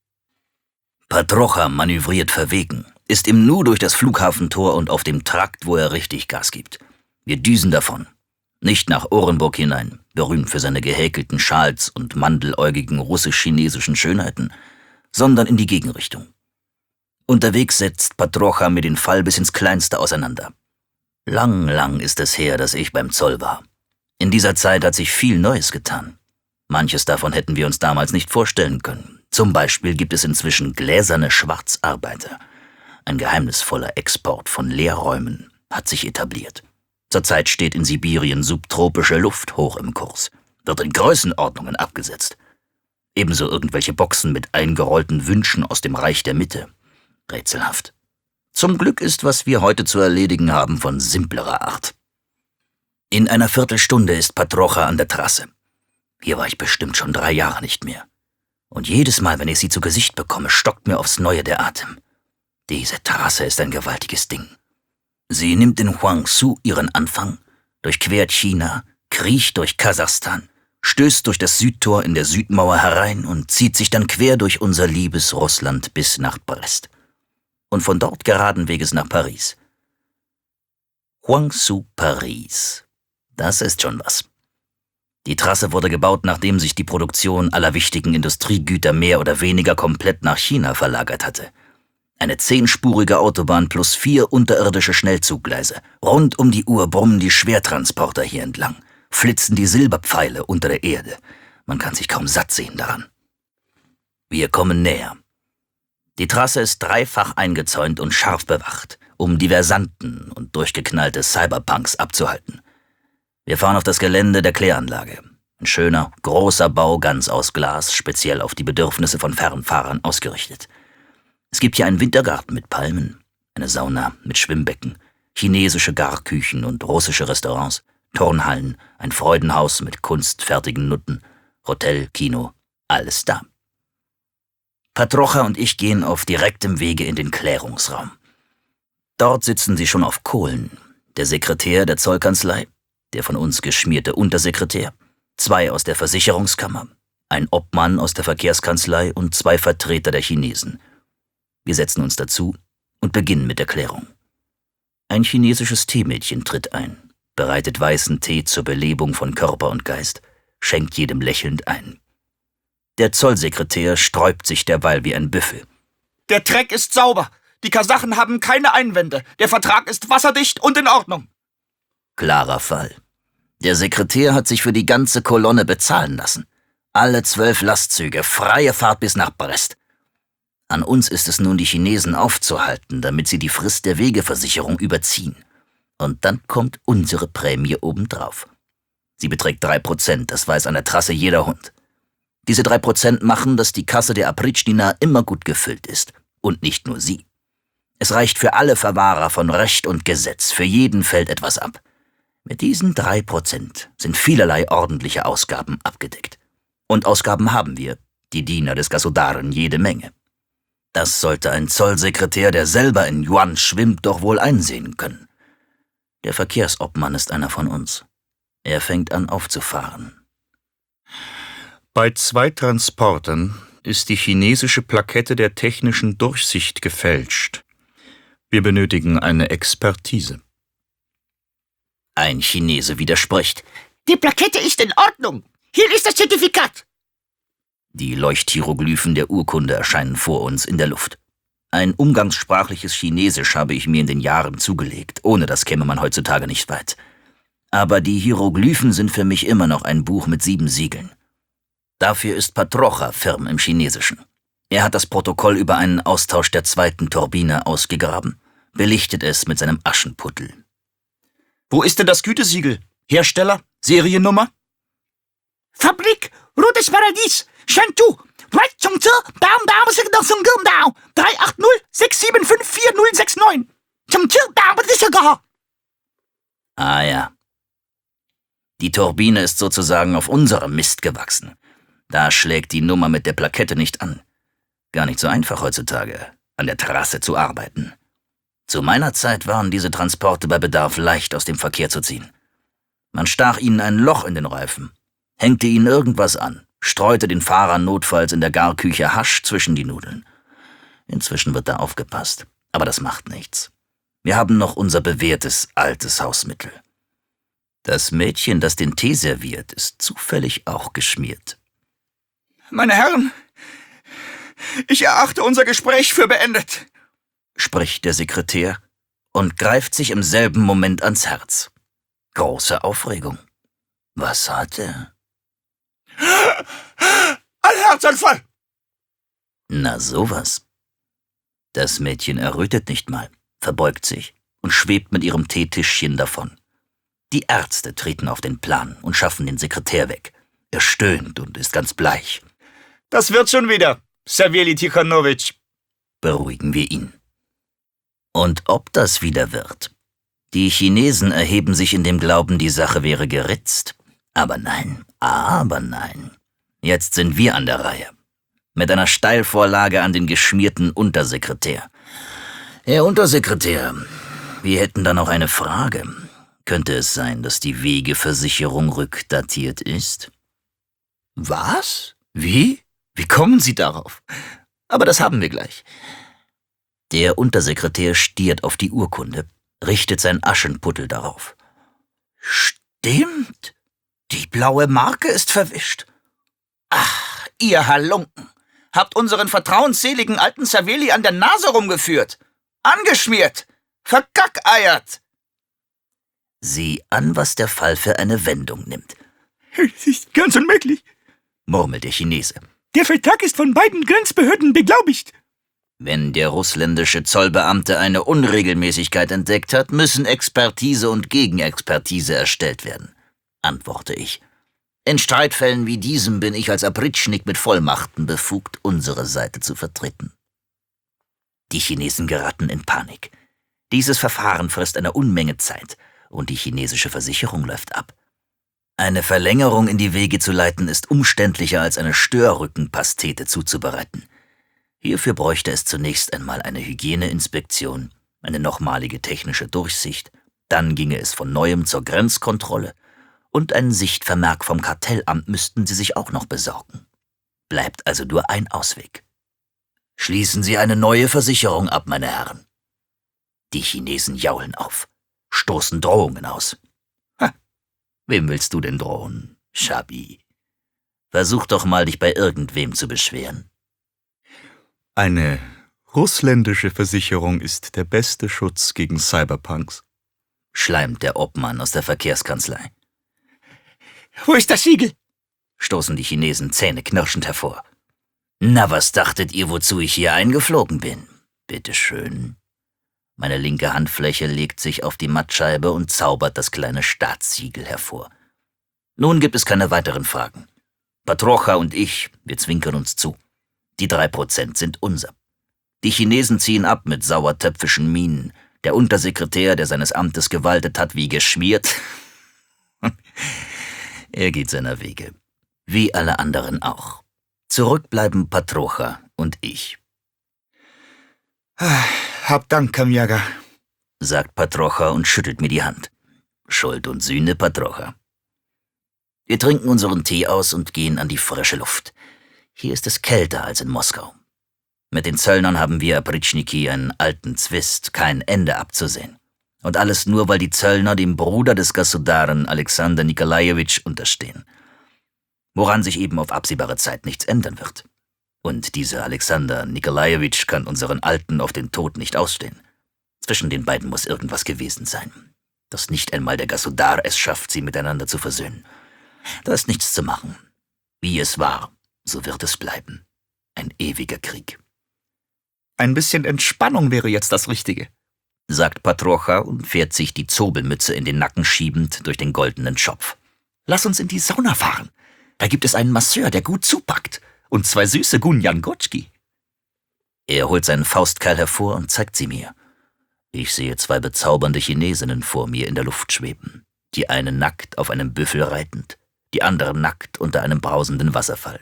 Speaker 3: Patrocha manövriert verwegen, ist im Nu durch das Flughafentor und auf dem Trakt, wo er richtig Gas gibt. Wir düsen davon. Nicht nach Orenburg hinein, berühmt für seine gehäkelten Schals und mandeläugigen russisch-chinesischen Schönheiten, sondern in die Gegenrichtung. Unterwegs setzt Patrocha mir den Fall bis ins Kleinste auseinander. Lang, lang ist es her, dass ich beim Zoll war. In dieser Zeit hat sich viel Neues getan. Manches davon hätten wir uns damals nicht vorstellen können. Zum Beispiel gibt es inzwischen gläserne Schwarzarbeiter. Ein geheimnisvoller Export von Leerräumen hat sich etabliert. Zurzeit steht in Sibirien subtropische Luft hoch im Kurs, wird in Größenordnungen abgesetzt. Ebenso irgendwelche Boxen mit eingerollten Wünschen aus dem Reich der Mitte. Rätselhaft. Zum Glück ist, was wir heute zu erledigen haben, von simplerer Art. In einer Viertelstunde ist Patrocha an der Trasse. Hier war ich bestimmt schon drei Jahre nicht mehr. Und jedes Mal, wenn ich sie zu Gesicht bekomme, stockt mir aufs Neue der Atem. Diese Trasse ist ein gewaltiges Ding. Sie nimmt in Huangsu ihren Anfang, durchquert China, kriecht durch Kasachstan, stößt durch das Südtor in der Südmauer herein und zieht sich dann quer durch unser liebes Russland bis nach Brest. Und von dort geraden Weges nach Paris. Huangsu, Paris. Das ist schon was. Die Trasse wurde gebaut, nachdem sich die Produktion aller wichtigen Industriegüter mehr oder weniger komplett nach China verlagert hatte. Eine zehnspurige Autobahn plus vier unterirdische Schnellzuggleise. Rund um die Uhr brummen die Schwertransporter hier entlang, flitzen die Silberpfeile unter der Erde. Man kann sich kaum satt sehen daran. Wir kommen näher. Die Trasse ist dreifach eingezäunt und scharf bewacht, um Diversanten und durchgeknallte Cyberpunks abzuhalten. Wir fahren auf das Gelände der Kläranlage. Ein schöner, großer Bau, ganz aus Glas, speziell auf die Bedürfnisse von Fernfahrern ausgerichtet. Es gibt hier einen Wintergarten mit Palmen, eine Sauna mit Schwimmbecken, chinesische Garküchen und russische Restaurants, Turnhallen, ein Freudenhaus mit kunstfertigen Nutten, Hotel, Kino, alles da. Patrocha und ich gehen auf direktem Wege in den Klärungsraum. Dort sitzen sie schon auf Kohlen, der Sekretär der Zollkanzlei, der von uns geschmierte Untersekretär, zwei aus der Versicherungskammer, ein Obmann aus der Verkehrskanzlei und zwei Vertreter der Chinesen. Wir setzen uns dazu und beginnen mit der Klärung. Ein chinesisches Teemädchen tritt ein, bereitet weißen Tee zur Belebung von Körper und Geist, schenkt jedem lächelnd ein. Der Zollsekretär sträubt sich derweil wie ein Büffel.
Speaker 4: Der Dreck ist sauber. Die Kasachen haben keine Einwände. Der Vertrag ist wasserdicht und in Ordnung.
Speaker 3: Klarer Fall. Der Sekretär hat sich für die ganze Kolonne bezahlen lassen. Alle zwölf Lastzüge, freie Fahrt bis nach Brest. An uns ist es nun, die Chinesen aufzuhalten, damit sie die Frist der Wegeversicherung überziehen. Und dann kommt unsere Prämie obendrauf. Sie beträgt drei Prozent, das weiß an der Trasse jeder Hund. Diese drei Prozent machen, dass die Kasse der Apritschnina immer gut gefüllt ist. Und nicht nur sie. Es reicht für alle Verwahrer von Recht und Gesetz, für jeden fällt etwas ab. Mit diesen drei Prozent sind vielerlei ordentliche Ausgaben abgedeckt. Und Ausgaben haben wir, die Diener des Gasudaren, jede Menge. Das sollte ein Zollsekretär, der selber in Yuan schwimmt, doch wohl einsehen können. Der Verkehrsobmann ist einer von uns. Er fängt an aufzufahren.
Speaker 6: Bei zwei Transportern ist die chinesische Plakette der technischen Durchsicht gefälscht. Wir benötigen eine Expertise.
Speaker 3: Ein Chinese widerspricht.
Speaker 5: Die Plakette ist in Ordnung. Hier ist das Zertifikat.
Speaker 3: Die Leuchthieroglyphen der Urkunde erscheinen vor uns in der Luft. Ein umgangssprachliches Chinesisch habe ich mir in den Jahren zugelegt, ohne das käme man heutzutage nicht weit. Aber die Hieroglyphen sind für mich immer noch ein Buch mit sieben Siegeln. Dafür ist Patrocha firm im Chinesischen. Er hat das Protokoll über einen Austausch der zweiten Turbine ausgegraben, belichtet es mit seinem Aschenputtel.
Speaker 4: Wo ist denn das Gütesiegel? Hersteller? Seriennummer?
Speaker 5: Fabrik, Rotes Paradies, Shantou, Weizhongzhe, Baum, Baum, Sigdong, Gumdao, drei acht null sechs sieben fünf vier null sechs neun. Chongqing, Baum, Sichergar.
Speaker 3: Ah ja. Die Turbine ist sozusagen auf unserem Mist gewachsen. Da schlägt die Nummer mit der Plakette nicht an. Gar nicht so einfach heutzutage, an der Trasse zu arbeiten. Zu meiner Zeit waren diese Transporte bei Bedarf leicht aus dem Verkehr zu ziehen. Man stach ihnen ein Loch in den Reifen, hängte ihnen irgendwas an, streute den Fahrern notfalls in der Garküche Hasch zwischen die Nudeln. Inzwischen wird da aufgepasst, aber das macht nichts. Wir haben noch unser bewährtes, altes Hausmittel. Das Mädchen, das den Tee serviert, ist zufällig auch geschmiert.
Speaker 4: Meine Herren, ich erachte unser Gespräch für beendet,
Speaker 3: spricht der Sekretär und greift sich im selben Moment ans Herz. Große Aufregung. Was hat er?
Speaker 4: Ein Herzanfall!
Speaker 3: Na sowas. Das Mädchen errötet nicht mal, verbeugt sich und schwebt mit ihrem Teetischchen davon. Die Ärzte treten auf den Plan und schaffen den Sekretär weg. Er stöhnt und ist ganz bleich.
Speaker 4: Das wird schon wieder, Savieli Tikhonowitsch,
Speaker 3: beruhigen wir ihn. Und ob das wieder wird? Die Chinesen erheben sich in dem Glauben, die Sache wäre geritzt. Aber nein, aber nein. Jetzt sind wir an der Reihe. Mit einer Steilvorlage an den geschmierten Untersekretär. Herr Untersekretär, wir hätten da noch eine Frage. Könnte es sein, dass die Wegeversicherung rückdatiert ist?
Speaker 4: Was? Wie? Wie kommen Sie darauf? Aber das haben wir gleich.
Speaker 3: Der Untersekretär stiert auf die Urkunde, richtet sein Aschenputtel darauf.
Speaker 4: Stimmt. Die blaue Marke ist verwischt. Ach, ihr Halunken. Habt unseren vertrauensseligen alten Savieli an der Nase rumgeführt. Angeschmiert. Verkackeiert.
Speaker 3: Sieh an, was der Fall für eine Wendung nimmt.
Speaker 7: Es ist ganz unmöglich,
Speaker 3: murmelt der Chinese.
Speaker 7: Der Vertrag ist von beiden Grenzbehörden beglaubigt.
Speaker 3: Wenn der russländische Zollbeamte eine Unregelmäßigkeit entdeckt hat, müssen Expertise und Gegenexpertise erstellt werden, antworte ich. In Streitfällen wie diesem bin ich als Apritschnik mit Vollmachten befugt, unsere Seite zu vertreten. Die Chinesen geraten in Panik. Dieses Verfahren frisst eine Unmenge Zeit und die chinesische Versicherung läuft ab. Eine Verlängerung in die Wege zu leiten ist umständlicher als eine Störrückenpastete zuzubereiten. Hierfür bräuchte es zunächst einmal eine Hygieneinspektion, eine nochmalige technische Durchsicht, dann ginge es von neuem zur Grenzkontrolle und einen Sichtvermerk vom Kartellamt müssten sie sich auch noch besorgen. Bleibt also nur ein Ausweg. Schließen Sie eine neue Versicherung ab, meine Herren. Die Chinesen jaulen auf, stoßen Drohungen aus. Ha, wem willst du denn drohen, Shabi? Versuch doch mal, dich bei irgendwem zu beschweren.
Speaker 6: Eine russländische Versicherung ist der beste Schutz gegen Cyberpunks,
Speaker 3: schleimt der Obmann aus der Verkehrskanzlei.
Speaker 7: Wo ist das Siegel?
Speaker 3: stoßen die Chinesen zähneknirschend hervor. »Na, was dachtet ihr, wozu ich hier eingeflogen bin? Bitteschön.« Meine linke Handfläche legt sich auf die Mattscheibe und zaubert das kleine Staatssiegel hervor. Nun gibt es keine weiteren Fragen. Patrocha und ich, wir zwinkern uns zu. Die drei Prozent sind unser. Die Chinesen ziehen ab mit sauertöpfischen Mienen. Der Untersekretär, der seines Amtes gewaltet hat, wie geschmiert. Er geht seiner Wege. Wie alle anderen auch. Zurück bleiben Patrocha und ich.
Speaker 4: Hab Dank, Kamjaga,
Speaker 3: sagt Patrocha und schüttelt mir die Hand. Schuld und Sühne, Patrocha. Wir trinken unseren Tee aus und gehen an die frische Luft. Hier ist es kälter als in Moskau. Mit den Zöllnern haben wir Apritschniki einen alten Zwist, kein Ende abzusehen. Und alles nur, weil die Zöllner dem Bruder des Gasudaren Alexander Nikolajewitsch unterstehen. Woran sich eben auf absehbare Zeit nichts ändern wird. Und dieser Alexander Nikolajewitsch kann unseren Alten auf den Tod nicht ausstehen. Zwischen den beiden muss irgendwas gewesen sein. Dass nicht einmal der Gasudar es schafft, sie miteinander zu versöhnen. Da ist nichts zu machen. Wie es war, so wird es bleiben. Ein ewiger Krieg.
Speaker 8: Ein bisschen Entspannung wäre jetzt das Richtige,
Speaker 3: sagt Patrocha und fährt sich die Zobelmütze in den Nacken schiebend durch den goldenen Schopf.
Speaker 8: Lass uns in die Sauna fahren. Da gibt es einen Masseur, der gut zupackt. Und zwei süße Gunjan-Gotschki.
Speaker 3: Er holt seinen Faustkeil hervor und zeigt sie mir. Ich sehe zwei bezaubernde Chinesinnen vor mir in der Luft schweben. Die eine nackt auf einem Büffel reitend, die andere nackt unter einem brausenden Wasserfall.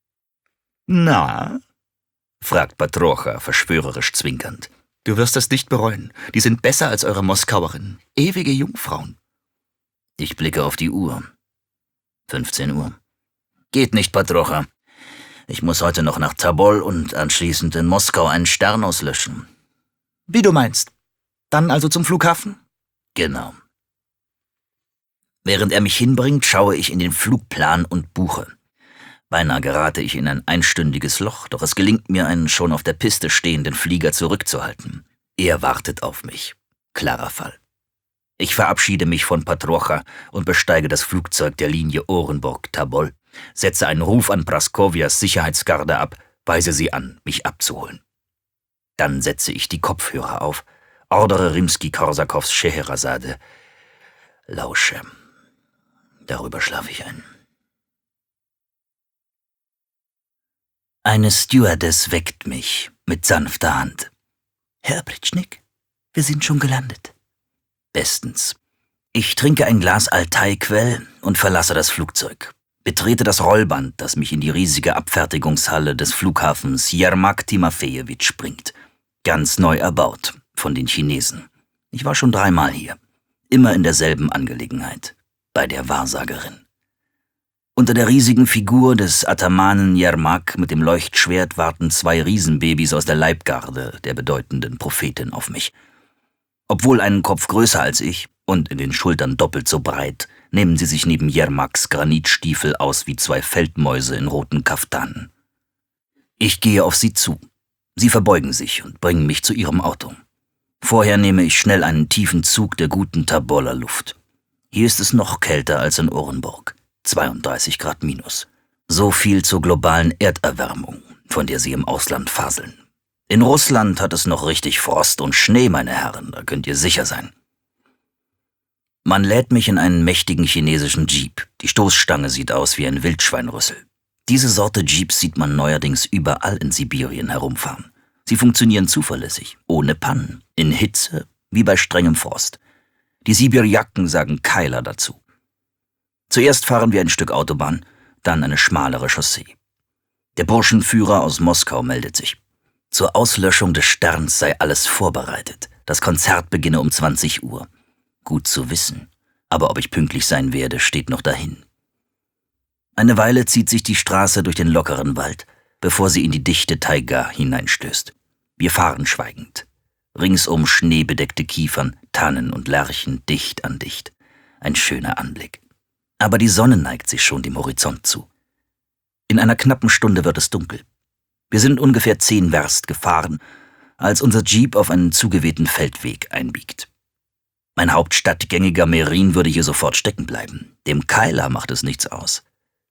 Speaker 8: Na?
Speaker 3: fragt Patrocha, verschwörerisch zwinkernd.
Speaker 8: Du wirst es nicht bereuen. Die sind besser als eure Moskauerinnen. Ewige Jungfrauen.
Speaker 3: Ich blicke auf die Uhr. fünfzehn Uhr. Geht nicht, Patrocha. Ich muss heute noch nach Tabol und anschließend in Moskau einen Stern auslöschen.
Speaker 8: Wie du meinst. Dann also zum Flughafen?
Speaker 3: Genau. Während er mich hinbringt, schaue ich in den Flugplan und buche. Beinahe gerate ich in ein einstündiges Loch, doch es gelingt mir, einen schon auf der Piste stehenden Flieger zurückzuhalten. Er wartet auf mich. Klarer Fall. Ich verabschiede mich von Patrocha und besteige das Flugzeug der Linie Orenburg-Tabol, setze einen Ruf an Praskowias Sicherheitsgarde ab, weise sie an, mich abzuholen. Dann setze ich die Kopfhörer auf, ordere Rimski-Korsakows Scheherazade, lausche. Darüber schlafe ich ein. Eine Stewardess weckt mich mit sanfter Hand. »Herr Apritschnik, wir sind schon gelandet.« Bestens. Ich trinke ein Glas Altai-Quell und verlasse das Flugzeug. Betrete das Rollband, das mich in die riesige Abfertigungshalle des Flughafens Jermak Timofejewitsch bringt. Ganz neu erbaut, von den Chinesen. Ich war schon dreimal hier. Immer in derselben Angelegenheit. Bei der Wahrsagerin. Unter der riesigen Figur des Atamanen Jermak mit dem Leuchtschwert warten zwei Riesenbabys aus der Leibgarde der bedeutenden Prophetin auf mich. Obwohl einen Kopf größer als ich und in den Schultern doppelt so breit, nehmen sie sich neben Jermaks Granitstiefel aus wie zwei Feldmäuse in roten Kaftanen. Ich gehe auf sie zu. Sie verbeugen sich und bringen mich zu ihrem Auto. Vorher nehme ich schnell einen tiefen Zug der guten Taboler Luft. Hier ist es noch kälter als in Orenburg. zweiunddreißig Grad minus. So viel zur globalen Erderwärmung, von der sie im Ausland faseln. In Russland hat es noch richtig Frost und Schnee, meine Herren, da könnt ihr sicher sein. Man lädt mich in einen mächtigen chinesischen Jeep. Die Stoßstange sieht aus wie ein Wildschweinrüssel. Diese Sorte Jeeps sieht man neuerdings überall in Sibirien herumfahren. Sie funktionieren zuverlässig, ohne Pannen, in Hitze wie bei strengem Frost. Die Sibirjaken sagen Keiler dazu. Zuerst fahren wir ein Stück Autobahn, dann eine schmalere Chaussee. Der Burschenführer aus Moskau meldet sich. Zur Auslöschung des Sterns sei alles vorbereitet. Das Konzert beginne um zwanzig Uhr. Gut zu wissen, aber ob ich pünktlich sein werde, steht noch dahin. Eine Weile zieht sich die Straße durch den lockeren Wald, bevor sie in die dichte Taiga hineinstößt. Wir fahren schweigend. Ringsum schneebedeckte Kiefern, Tannen und Lärchen dicht an dicht. Ein schöner Anblick. Aber die Sonne neigt sich schon dem Horizont zu. In einer knappen Stunde wird es dunkel. Wir sind ungefähr zehn Werst gefahren, als unser Jeep auf einen zugewehten Feldweg einbiegt. Mein hauptstadtgängiger Merin würde hier sofort stecken bleiben. Dem Keiler macht es nichts aus.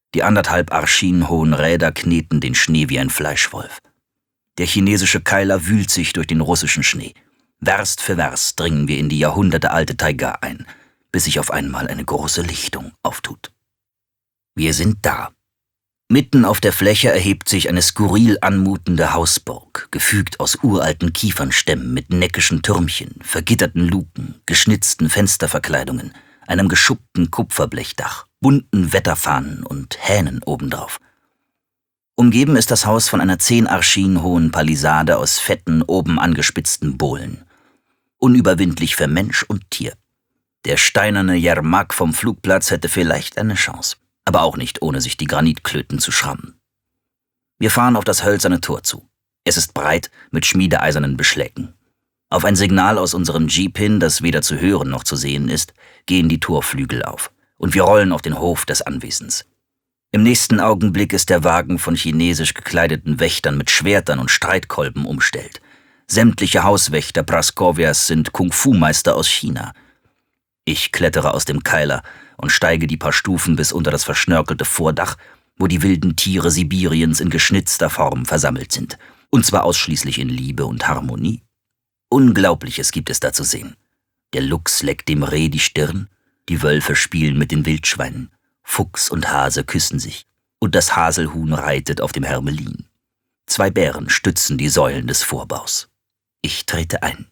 Speaker 3: Die anderthalb Arschinen hohen Räder kneten den Schnee wie ein Fleischwolf. Der chinesische Keiler wühlt sich durch den russischen Schnee. Werst für Werst dringen wir in die jahrhundertealte Taiga ein, bis sich auf einmal eine große Lichtung auftut. Wir sind da. Mitten auf der Fläche erhebt sich eine skurril anmutende Hausburg, gefügt aus uralten Kiefernstämmen mit neckischen Türmchen, vergitterten Luken, geschnitzten Fensterverkleidungen, einem geschuppten Kupferblechdach, bunten Wetterfahnen und Hähnen obendrauf. Umgeben ist das Haus von einer zehn Arschinen hohen Palisade aus fetten, oben angespitzten Bohlen. Unüberwindlich für Mensch und Tier. Der steinerne Jermak vom Flugplatz hätte vielleicht eine Chance, aber auch nicht, ohne sich die Granitklöten zu schrammen. Wir fahren auf das hölzerne Tor zu. Es ist breit, mit schmiedeeisernen Beschlägen. Auf ein Signal aus unserem Jeep hin, das weder zu hören noch zu sehen ist, gehen die Torflügel auf, und wir rollen auf den Hof des Anwesens. Im nächsten Augenblick ist der Wagen von chinesisch gekleideten Wächtern mit Schwertern und Streitkolben umstellt. Sämtliche Hauswächter Praskovias sind Kung-Fu-Meister aus China. Ich klettere aus dem Keiler und steige die paar Stufen bis unter das verschnörkelte Vordach, wo die wilden Tiere Sibiriens in geschnitzter Form versammelt sind. Und zwar ausschließlich in Liebe und Harmonie. Unglaubliches gibt es da zu sehen. Der Luchs leckt dem Reh die Stirn, die Wölfe spielen mit den Wildschweinen, Fuchs und Hase küssen sich, und das Haselhuhn reitet auf dem Hermelin. Zwei Bären stützen die Säulen des Vorbaus. Ich trete ein.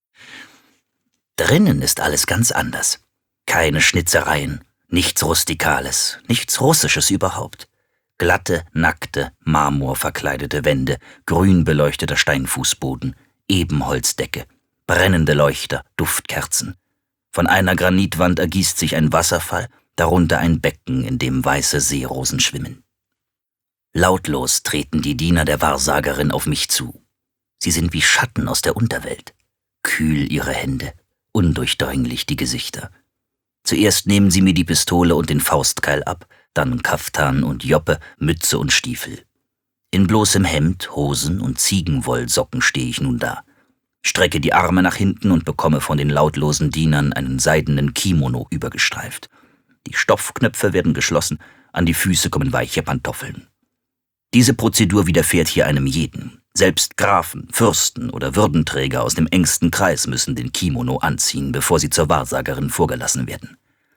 Speaker 3: Drinnen ist alles ganz anders. Keine Schnitzereien, nichts Rustikales, nichts Russisches überhaupt. Glatte, nackte, marmorverkleidete Wände, grün beleuchteter Steinfußboden, Ebenholzdecke, brennende Leuchter, Duftkerzen. Von einer Granitwand ergießt sich ein Wasserfall, darunter ein Becken, in dem weiße Seerosen schwimmen. Lautlos treten die Diener der Wahrsagerin auf mich zu. Sie sind wie Schatten aus der Unterwelt. Kühl ihre Hände, undurchdringlich die Gesichter. Zuerst nehmen sie mir die Pistole und den Faustkeil ab, dann Kaftan und Joppe, Mütze und Stiefel. In bloßem Hemd, Hosen und Ziegenwollsocken stehe ich nun da, strecke die Arme nach hinten und bekomme von den lautlosen Dienern einen seidenen Kimono übergestreift. Die Stoffknöpfe werden geschlossen, an die Füße kommen weiche Pantoffeln. Diese Prozedur widerfährt hier einem jeden. Selbst Grafen, Fürsten oder Würdenträger aus dem engsten Kreis müssen den Kimono anziehen, bevor sie zur Wahrsagerin vorgelassen werden.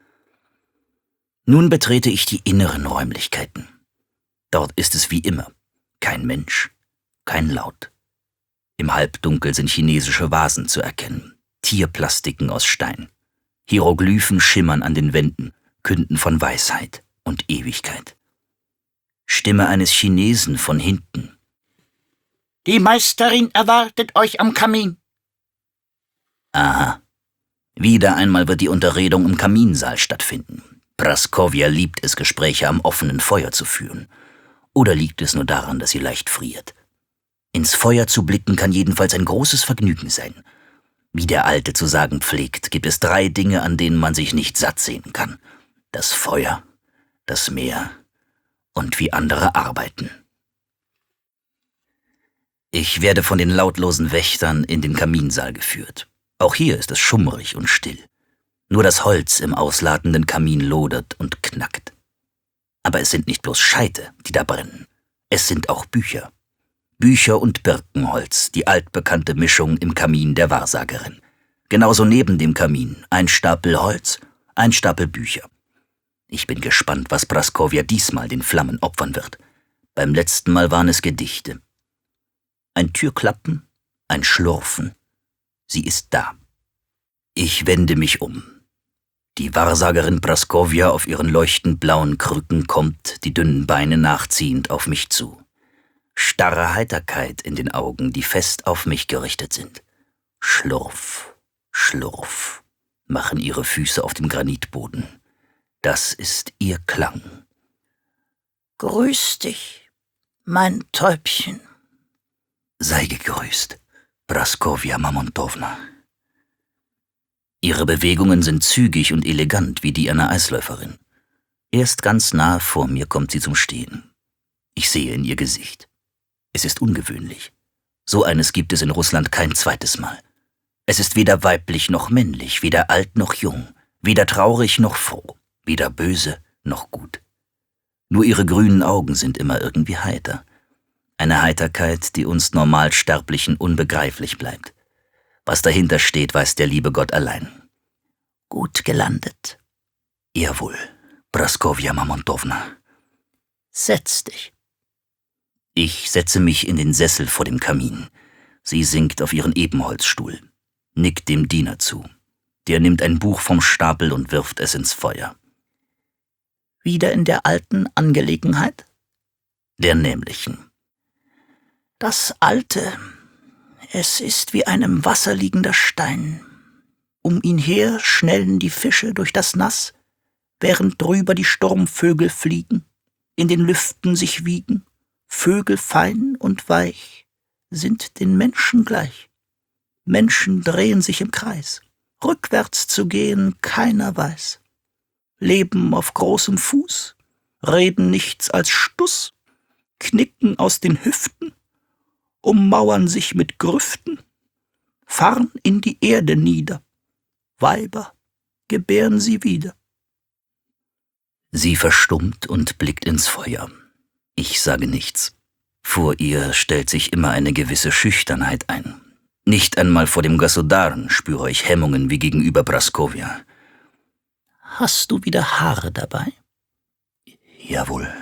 Speaker 3: Nun betrete ich die inneren Räumlichkeiten. Dort ist es wie immer. Kein Mensch, kein Laut. Im Halbdunkel sind chinesische Vasen zu erkennen, Tierplastiken aus Stein. Hieroglyphen schimmern an den Wänden, künden von Weisheit und Ewigkeit. Stimme eines Chinesen von hinten.
Speaker 5: Die Meisterin erwartet euch am Kamin.
Speaker 3: Aha. Wieder einmal wird die Unterredung im Kaminsaal stattfinden. Praskovia liebt es, Gespräche am offenen Feuer zu führen. Oder liegt es nur daran, dass sie leicht friert? Ins Feuer zu blicken kann jedenfalls ein großes Vergnügen sein. Wie der Alte zu sagen pflegt, gibt es drei Dinge, an denen man sich nicht satt sehen kann. Das Feuer, das Meer und wie andere arbeiten. Ich werde von den lautlosen Wächtern in den Kaminsaal geführt. Auch hier ist es schummrig und still. Nur das Holz im ausladenden Kamin lodert und knackt. Aber es sind nicht bloß Scheite, die da brennen. Es sind auch Bücher. Bücher und Birkenholz, die altbekannte Mischung im Kamin der Wahrsagerin. Genauso neben dem Kamin ein Stapel Holz, ein Stapel Bücher. Ich bin gespannt, was Praskovia diesmal den Flammen opfern wird. Beim letzten Mal waren es Gedichte. Ein Türklappen, ein Schlurfen. Sie ist da. Ich wende mich um. Die Wahrsagerin Praskovia auf ihren leuchtend blauen Krücken kommt, die dünnen Beine nachziehend, auf mich zu. Starre Heiterkeit in den Augen, die fest auf mich gerichtet sind. Schlurf, Schlurf, machen ihre Füße auf dem Granitboden. Das ist ihr Klang.
Speaker 5: Grüß dich, mein Täubchen.
Speaker 3: Sei gegrüßt, Praskovia Mamontowna. Ihre Bewegungen sind zügig und elegant wie die einer Eisläuferin. Erst ganz nahe vor mir kommt sie zum Stehen. Ich sehe in ihr Gesicht. Es ist ungewöhnlich. So eines gibt es in Russland kein zweites Mal. Es ist weder weiblich noch männlich, weder alt noch jung, weder traurig noch froh, weder böse noch gut. Nur ihre grünen Augen sind immer irgendwie heiter. Eine Heiterkeit, die uns Normalsterblichen unbegreiflich bleibt. Was dahinter steht, weiß der liebe Gott allein.
Speaker 5: Gut gelandet.
Speaker 3: Jawohl, Praskovja Mamontowna.
Speaker 5: Setz dich.
Speaker 3: Ich setze mich in den Sessel vor dem Kamin. Sie sinkt auf ihren Ebenholzstuhl, nickt dem Diener zu. Der nimmt ein Buch vom Stapel und wirft es ins Feuer.
Speaker 5: Wieder in der alten Angelegenheit?
Speaker 3: Der nämlichen.
Speaker 5: Das Alte, es ist wie ein im Wasser liegender Stein. Um ihn her schnellen die Fische durch das Nass, während drüber die Sturmvögel fliegen, in den Lüften sich wiegen. Vögel fein und weich sind den Menschen gleich. Menschen drehen sich im Kreis. Rückwärts zu gehen keiner weiß. Leben auf großem Fuß, reden nichts als Stuss, knicken aus den Hüften, ummauern sich mit Grüften, fahren in die Erde nieder. Weiber gebären sie wieder.
Speaker 3: Sie verstummt und blickt ins Feuer. Ich sage nichts. Vor ihr stellt sich immer eine gewisse Schüchternheit ein. Nicht einmal vor dem Gasudaren spüre ich Hemmungen wie gegenüber Praskovja.
Speaker 5: Hast du wieder Haare dabei?
Speaker 3: Jawohl.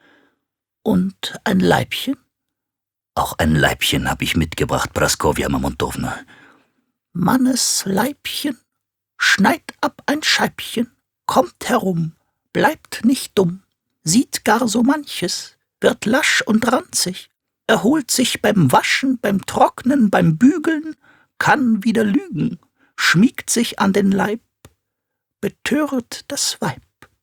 Speaker 5: Und ein Leibchen?
Speaker 3: Auch ein Leibchen habe ich mitgebracht, Praskovja Mamontowna.
Speaker 5: Mannes Leibchen, schneid ab ein Scheibchen, kommt herum, bleibt nicht dumm, sieht gar so manches, wird lasch und ranzig, erholt sich beim Waschen, beim Trocknen, beim Bügeln, kann wieder lügen, schmiegt sich an den Leib, betört das Weib.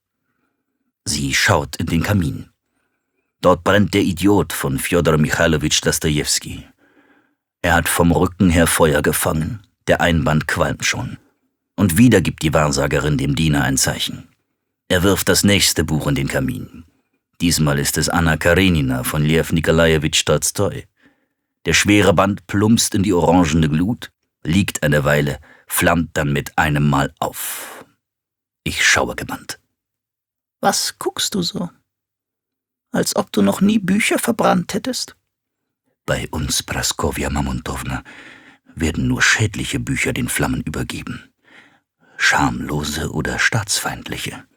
Speaker 3: Sie schaut in den Kamin. Dort brennt der Idiot von Fjodor Michailowitsch Dostojewski. Er hat vom Rücken her Feuer gefangen, der Einband qualmt schon. Und wieder gibt die Wahrsagerin dem Diener ein Zeichen. Er wirft das nächste Buch in den Kamin. Diesmal ist es Anna Karenina von Lew Nikolajewitsch Tolstoi. Der schwere Band plumpst in die orangene Glut, liegt eine Weile, flammt dann mit einem Mal auf. Ich schaue gebannt.
Speaker 5: Was guckst du so? Als ob du noch nie Bücher verbrannt hättest?
Speaker 3: Bei uns, Praskovja Mamontowna, werden nur schädliche Bücher den Flammen übergeben. Schamlose oder staatsfeindliche.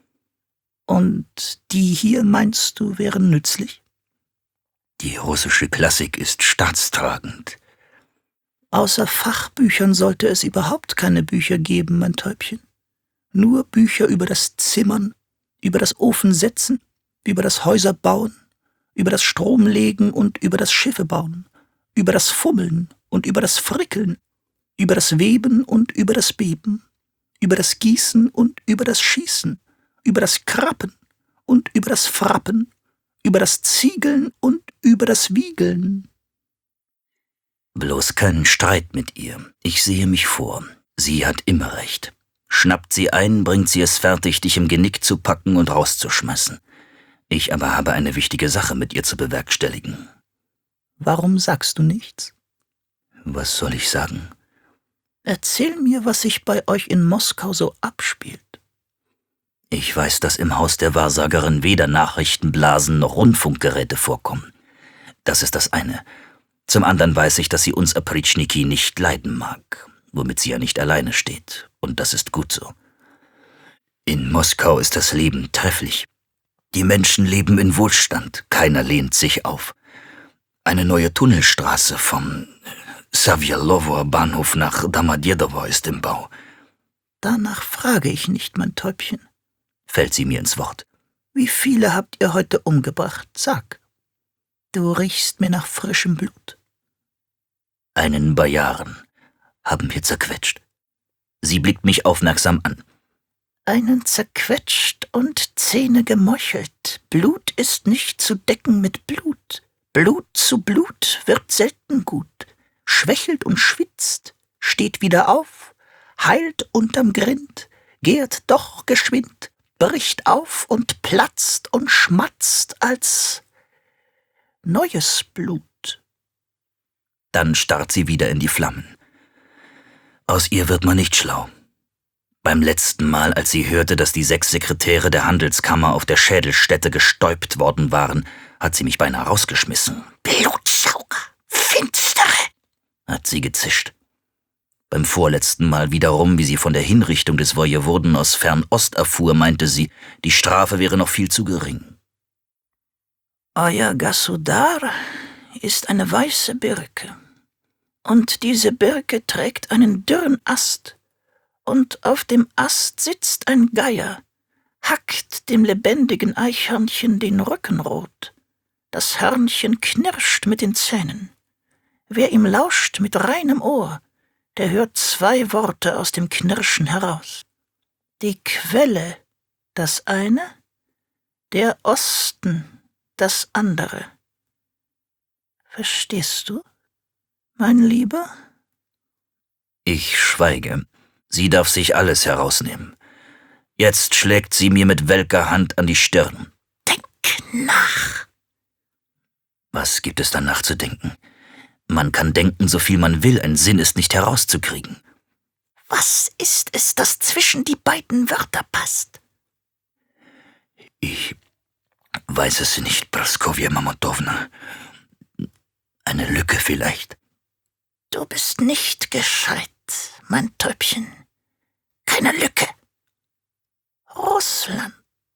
Speaker 5: Und die hier, meinst du, wären nützlich?
Speaker 3: Die russische Klassik ist staatstragend.
Speaker 5: Außer Fachbüchern sollte es überhaupt keine Bücher geben, mein Täubchen. Nur Bücher über das Zimmern, über das Ofensetzen, über das Häuserbauen, über das Stromlegen und über das Schiffebauen, über das Fummeln und über das Frickeln, über das Weben und über das Beben, über das Gießen und über das Schießen, über das Krappen und über das Frappen, über das Ziegeln und über das Wiegeln.
Speaker 3: Bloß keinen Streit mit ihr. Ich sehe mich vor. Sie hat immer recht. Schnappt sie ein, bringt sie es fertig, dich im Genick zu packen und rauszuschmeißen. Ich aber habe eine wichtige Sache mit ihr zu bewerkstelligen.
Speaker 5: Warum sagst du nichts?
Speaker 3: Was soll ich sagen?
Speaker 5: Erzähl mir, was sich bei euch in Moskau so abspielt.
Speaker 3: Ich weiß, dass im Haus der Wahrsagerin weder Nachrichtenblasen noch Rundfunkgeräte vorkommen. Das ist das eine. Zum anderen weiß ich, dass sie uns Opritschniki nicht leiden mag, womit sie ja nicht alleine steht. Und das ist gut so. In Moskau ist das Leben trefflich. Die Menschen leben in Wohlstand, keiner lehnt sich auf. Eine neue Tunnelstraße vom Sawjelower Bahnhof nach Domodedowo ist im Bau.
Speaker 5: Danach frage ich nicht, mein Täubchen.
Speaker 3: Fällt sie mir ins Wort.
Speaker 5: Wie viele habt ihr heute umgebracht? Sag. Du riechst mir nach frischem Blut.
Speaker 3: Einen Bajaren haben wir zerquetscht. Sie blickt mich aufmerksam an.
Speaker 5: Einen zerquetscht und Zähne gemeuchelt. Blut ist nicht zu decken mit Blut. Blut zu Blut wird selten gut. Schwächelt und schwitzt, steht wieder auf, heilt unterm Grind, gärt doch geschwind, bricht auf und platzt und schmatzt als neues Blut.
Speaker 3: Dann starrt sie wieder in die Flammen. Aus ihr wird man nicht schlau. Beim letzten Mal, als sie hörte, dass die sechs Sekretäre der Handelskammer auf der Schädelstätte gestäupt worden waren, hat sie mich beinahe rausgeschmissen.
Speaker 5: Blutsauger, Finstere,
Speaker 3: hat sie gezischt. Beim vorletzten Mal wiederum, wie sie von der Hinrichtung des Wojewoden aus Fernost erfuhr, meinte sie, die Strafe wäre noch viel zu gering.
Speaker 9: Euer Gasudar ist eine weiße Birke, und diese Birke trägt einen dürren Ast, und auf dem Ast sitzt ein Geier, hackt dem lebendigen Eichhörnchen den Rücken rot. Das Hörnchen knirscht mit den Zähnen. Wer ihm lauscht mit reinem Ohr, der hört zwei Worte aus dem Knirschen heraus. Die Quelle, das eine, der Osten, das andere. Verstehst du, mein Lieber?
Speaker 3: Ich schweige. Sie darf sich alles herausnehmen. Jetzt schlägt sie mir mit welker Hand an die Stirn.
Speaker 5: Denk nach.
Speaker 3: Was gibt es dann nachzudenken? Man kann denken, so viel man will, ein Sinn ist nicht herauszukriegen.
Speaker 5: Was ist es, das zwischen die beiden Wörter passt?
Speaker 3: Ich weiß es nicht, Praskovja Mamontowna. Eine Lücke vielleicht.
Speaker 5: Du bist nicht gescheit, mein Täubchen. Keine Lücke. Russland.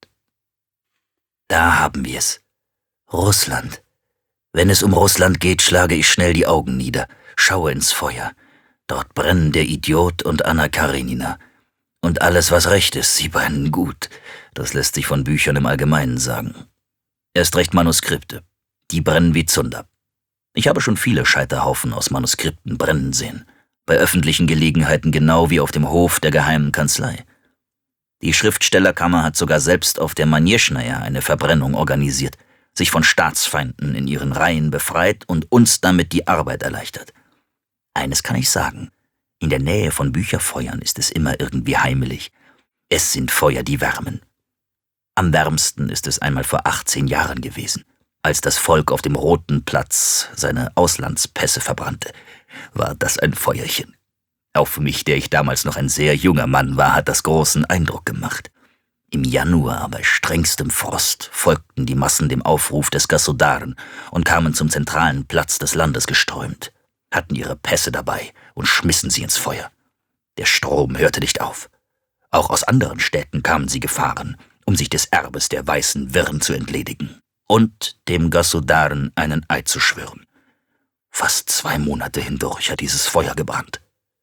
Speaker 3: Da haben wir es. Russland. Wenn es um Russland geht, schlage ich schnell die Augen nieder, schaue ins Feuer. Dort brennen der Idiot und Anna Karenina. Und alles, was recht ist, sie brennen gut. Das lässt sich von Büchern im Allgemeinen sagen. Erst recht Manuskripte. Die brennen wie Zunder. Ich habe schon viele Scheiterhaufen aus Manuskripten brennen sehen. Bei öffentlichen Gelegenheiten genau wie auf dem Hof der geheimen Kanzlei. Die Schriftstellerkammer hat sogar selbst auf der Manjeschnaja eine Verbrennung organisiert, sich von Staatsfeinden in ihren Reihen befreit und uns damit die Arbeit erleichtert. Eines kann ich sagen, in der Nähe von Bücherfeuern ist es immer irgendwie heimelig. Es sind Feuer, die wärmen. Am wärmsten ist es einmal vor achtzehn Jahren gewesen, als das Volk auf dem Roten Platz seine Auslandspässe verbrannte. War das ein Feuerchen. Auf mich, der ich damals noch ein sehr junger Mann war, hat das großen Eindruck gemacht. Im Januar, bei strengstem Frost, folgten die Massen dem Aufruf des Gasudaren und kamen zum zentralen Platz des Landes geströmt, hatten ihre Pässe dabei und schmissen sie ins Feuer. Der Strom hörte nicht auf. Auch aus anderen Städten kamen sie gefahren, um sich des Erbes der weißen Wirren zu entledigen und dem Gasudaren einen Eid zu schwören. Fast zwei Monate hindurch hat dieses Feuer gebrannt.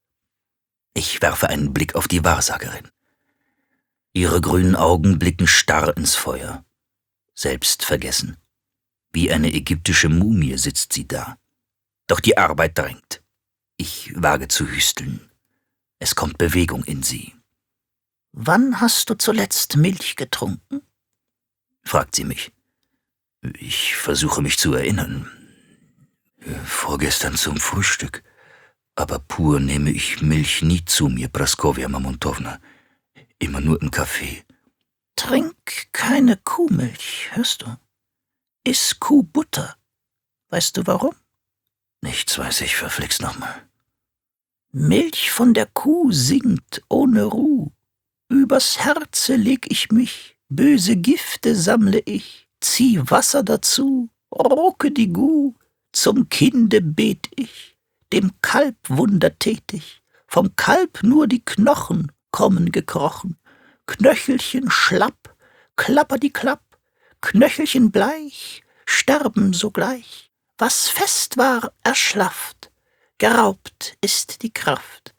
Speaker 3: Ich werfe einen Blick auf die Wahrsagerin. Ihre grünen Augen blicken starr ins Feuer. Selbstvergessen. Wie eine ägyptische Mumie sitzt sie da. Doch die Arbeit drängt. Ich wage zu hüsteln. Es kommt Bewegung in sie.
Speaker 9: Wann hast du zuletzt Milch getrunken?
Speaker 3: Fragt sie mich. Ich versuche mich zu erinnern. Vorgestern zum Frühstück. Aber pur nehme ich Milch nie zu mir, Praskovja Mamontowna. Immer nur im Kaffee.
Speaker 9: Trink keine Kuhmilch, hörst du? Iss Kuhbutter. Weißt du warum?
Speaker 3: Nichts weiß ich, verflixt nochmal.
Speaker 9: Milch von der Kuh singt ohne Ruh. Übers Herze leg ich mich, böse Gifte sammle ich, zieh Wasser dazu, rucke die Guh, zum Kinde bet ich, dem Kalb wundertätig, vom Kalb nur die Knochen kommen gekrochen, Knöchelchen schlapp, klapper die Klapp, Knöchelchen bleich, sterben sogleich, was fest war, erschlafft, geraubt ist die Kraft.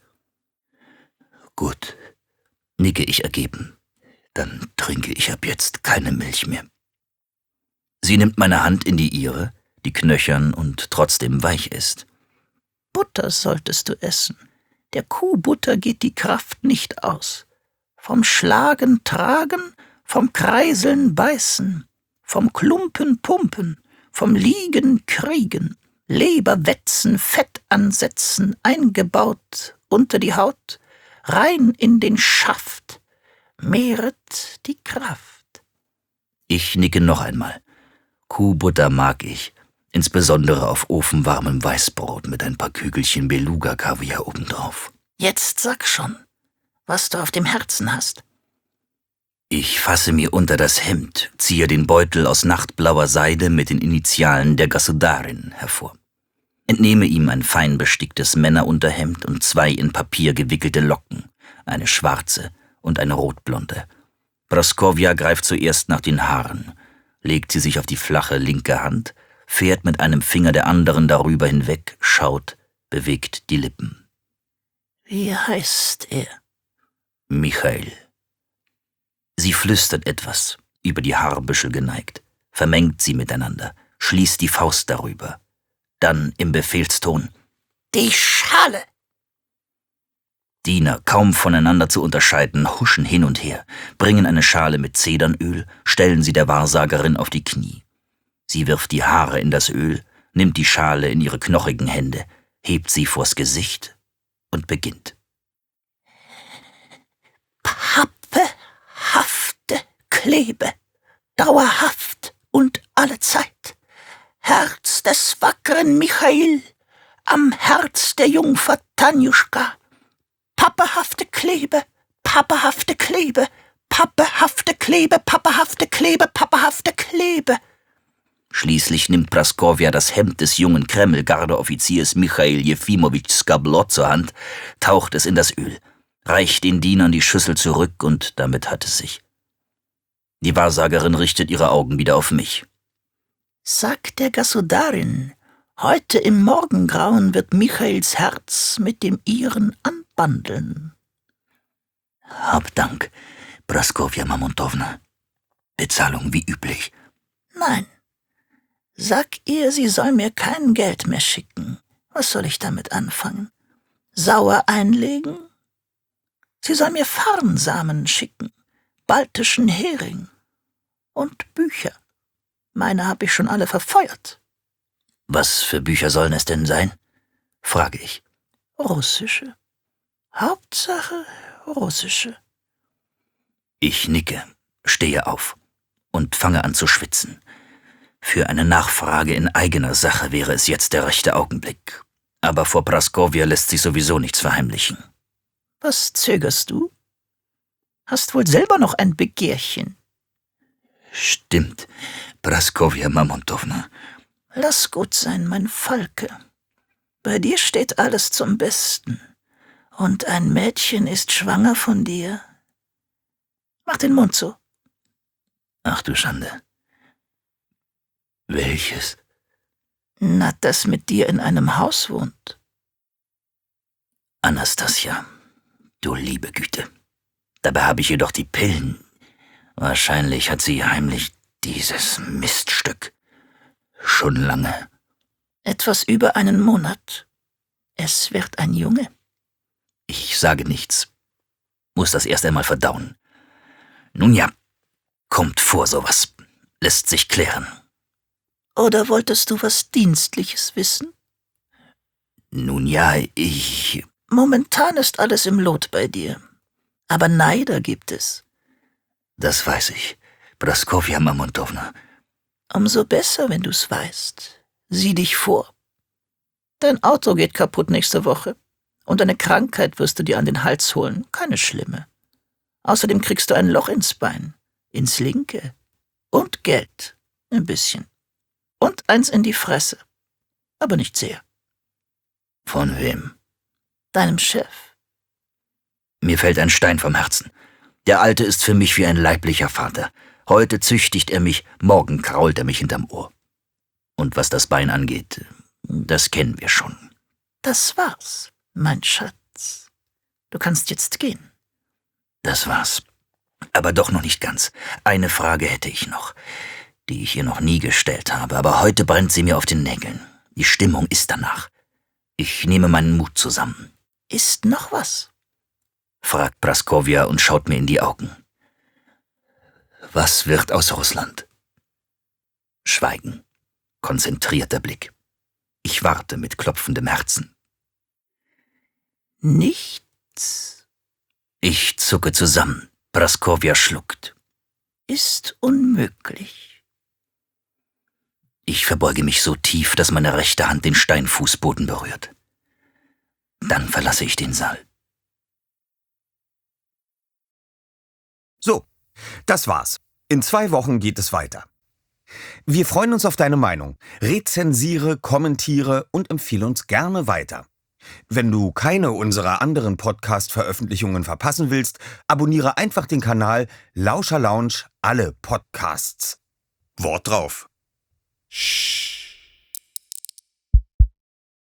Speaker 3: Gut, nicke ich ergeben, dann trinke ich ab jetzt keine Milch mehr. Sie nimmt meine Hand in die ihre, die knöchern und trotzdem weich ist.
Speaker 9: Butter solltest du essen. Der Kuhbutter geht die Kraft nicht aus. Vom Schlagen tragen, vom Kreiseln beißen, vom Klumpen pumpen, vom Liegen kriegen, Leber wetzen, Fett ansetzen, eingebaut unter die Haut, rein in den Schaft, mehret die Kraft.
Speaker 3: Ich nicke noch einmal. Kuhbutter mag ich, insbesondere auf ofenwarmem Weißbrot mit ein paar Kügelchen Beluga-Kaviar obendrauf.
Speaker 9: Jetzt sag schon, was du auf dem Herzen hast.
Speaker 3: Ich fasse mir unter das Hemd, ziehe den Beutel aus nachtblauer Seide mit den Initialen der Gasudarin hervor. Entnehme ihm ein fein besticktes Männerunterhemd und zwei in Papier gewickelte Locken, eine schwarze und eine rotblonde. Praskovja greift zuerst nach den Haaren, legt sie sich auf die flache linke Hand, fährt mit einem Finger der anderen darüber hinweg, schaut, bewegt die Lippen.
Speaker 9: Wie heißt er?
Speaker 3: Michael. Sie flüstert etwas, über die Haarbüschel geneigt, vermengt sie miteinander, schließt die Faust darüber. Dann im Befehlston:
Speaker 9: Die Schale!
Speaker 3: Diener, kaum voneinander zu unterscheiden, huschen hin und her, bringen eine Schale mit Zedernöl, stellen sie der Wahrsagerin auf die Knie. Sie wirft die Haare in das Öl, nimmt die Schale in ihre knochigen Hände, hebt sie vors Gesicht und beginnt.
Speaker 9: Pappehafte Klebe, dauerhaft und allezeit. Herz des wackeren Michael, am Herz der Jungfer Tanjuschka. Pappehafte Klebe, pappehafte Klebe, pappehafte Klebe, pappehafte Klebe, pappehafte Klebe.
Speaker 3: Schließlich nimmt Praskovja das Hemd des jungen Kreml-Gardeoffiziers Michail Jefimowitsch Skablot zur Hand, taucht es in das Öl, reicht den Dienern die Schüssel zurück und damit hat es sich. Die Wahrsagerin richtet ihre Augen wieder auf mich.
Speaker 9: Sag der Gasudarin, heute im Morgengrauen wird Michaels Herz mit dem ihren anbandeln.
Speaker 3: Hab Dank, Praskovja Mamontowna. Bezahlung wie üblich.
Speaker 9: Nein. Sag ihr, sie soll mir kein Geld mehr schicken. Was soll ich damit anfangen? Sauer einlegen? Sie soll mir Farnsamen schicken, baltischen Hering und Bücher. Meine hab ich schon alle verfeuert.
Speaker 3: Was für Bücher sollen es denn sein? Frage ich.
Speaker 9: Russische. Hauptsache russische.
Speaker 3: Ich nicke, stehe auf und fange an zu schwitzen. Für eine Nachfrage in eigener Sache wäre es jetzt der rechte Augenblick. Aber vor Praskovja lässt sich sowieso nichts verheimlichen.
Speaker 9: Was zögerst du? Hast wohl selber noch ein Begehrchen?
Speaker 3: Stimmt, Praskovja Mamontowna.
Speaker 9: Lass gut sein, mein Falke. Bei dir steht alles zum Besten. Und ein Mädchen ist schwanger von dir. Mach den Mund zu.
Speaker 3: Ach du Schande. Welches?
Speaker 9: Na, das mit dir in einem Haus wohnt.
Speaker 3: Anastasia, du liebe Güte. Dabei habe ich jedoch die Pillen. Wahrscheinlich hat sie heimlich dieses Miststück. Schon lange.
Speaker 9: Etwas über einen Monat. Es wird ein Junge.
Speaker 3: Ich sage nichts. Muss das erst einmal verdauen. Nun ja, kommt vor sowas. Lässt sich klären.
Speaker 9: Oder wolltest du was Dienstliches wissen?
Speaker 3: Nun ja, ich...
Speaker 9: Momentan ist alles im Lot bei dir. Aber Neider gibt es.
Speaker 3: Das weiß ich, Praskovja Mamontowna.
Speaker 9: Umso besser, wenn du's weißt. Sieh dich vor. Dein Auto geht kaputt nächste Woche. Und eine Krankheit wirst du dir an den Hals holen. Keine schlimme. Außerdem kriegst du ein Loch ins Bein. Ins linke. Und Geld. Ein bisschen. Und eins in die Fresse. Aber nicht sehr.
Speaker 3: Von wem?
Speaker 9: Deinem Chef.
Speaker 3: Mir fällt ein Stein vom Herzen. Der Alte ist für mich wie ein leiblicher Vater. Heute züchtigt er mich, morgen krault er mich hinterm Ohr. Und was das Bein angeht, das kennen wir schon.
Speaker 9: Das war's, mein Schatz. Du kannst jetzt gehen.
Speaker 3: Das war's. Aber doch noch nicht ganz. Eine Frage hätte ich noch, die ich ihr noch nie gestellt habe, aber heute brennt sie mir auf den Nägeln. Die Stimmung ist danach. Ich nehme meinen Mut zusammen.
Speaker 9: Ist noch was?
Speaker 3: Fragt Praskovja und schaut mir in die Augen. Was wird aus Russland? Schweigen. Konzentrierter Blick. Ich warte mit klopfendem Herzen.
Speaker 9: Nichts.
Speaker 3: Ich zucke zusammen. Praskovja schluckt.
Speaker 9: Ist unmöglich.
Speaker 3: Ich verbeuge mich so tief, dass meine rechte Hand den Steinfußboden berührt. Dann verlasse ich den Saal.
Speaker 1: Das war's. In zwei Wochen geht es weiter. Wir freuen uns auf deine Meinung. Rezensiere, kommentiere und empfehle uns gerne weiter. Wenn du keine unserer anderen Podcast-Veröffentlichungen verpassen willst, abonniere einfach den Kanal Lauscher Lounge alle Podcasts. Wort drauf.
Speaker 2: Shh.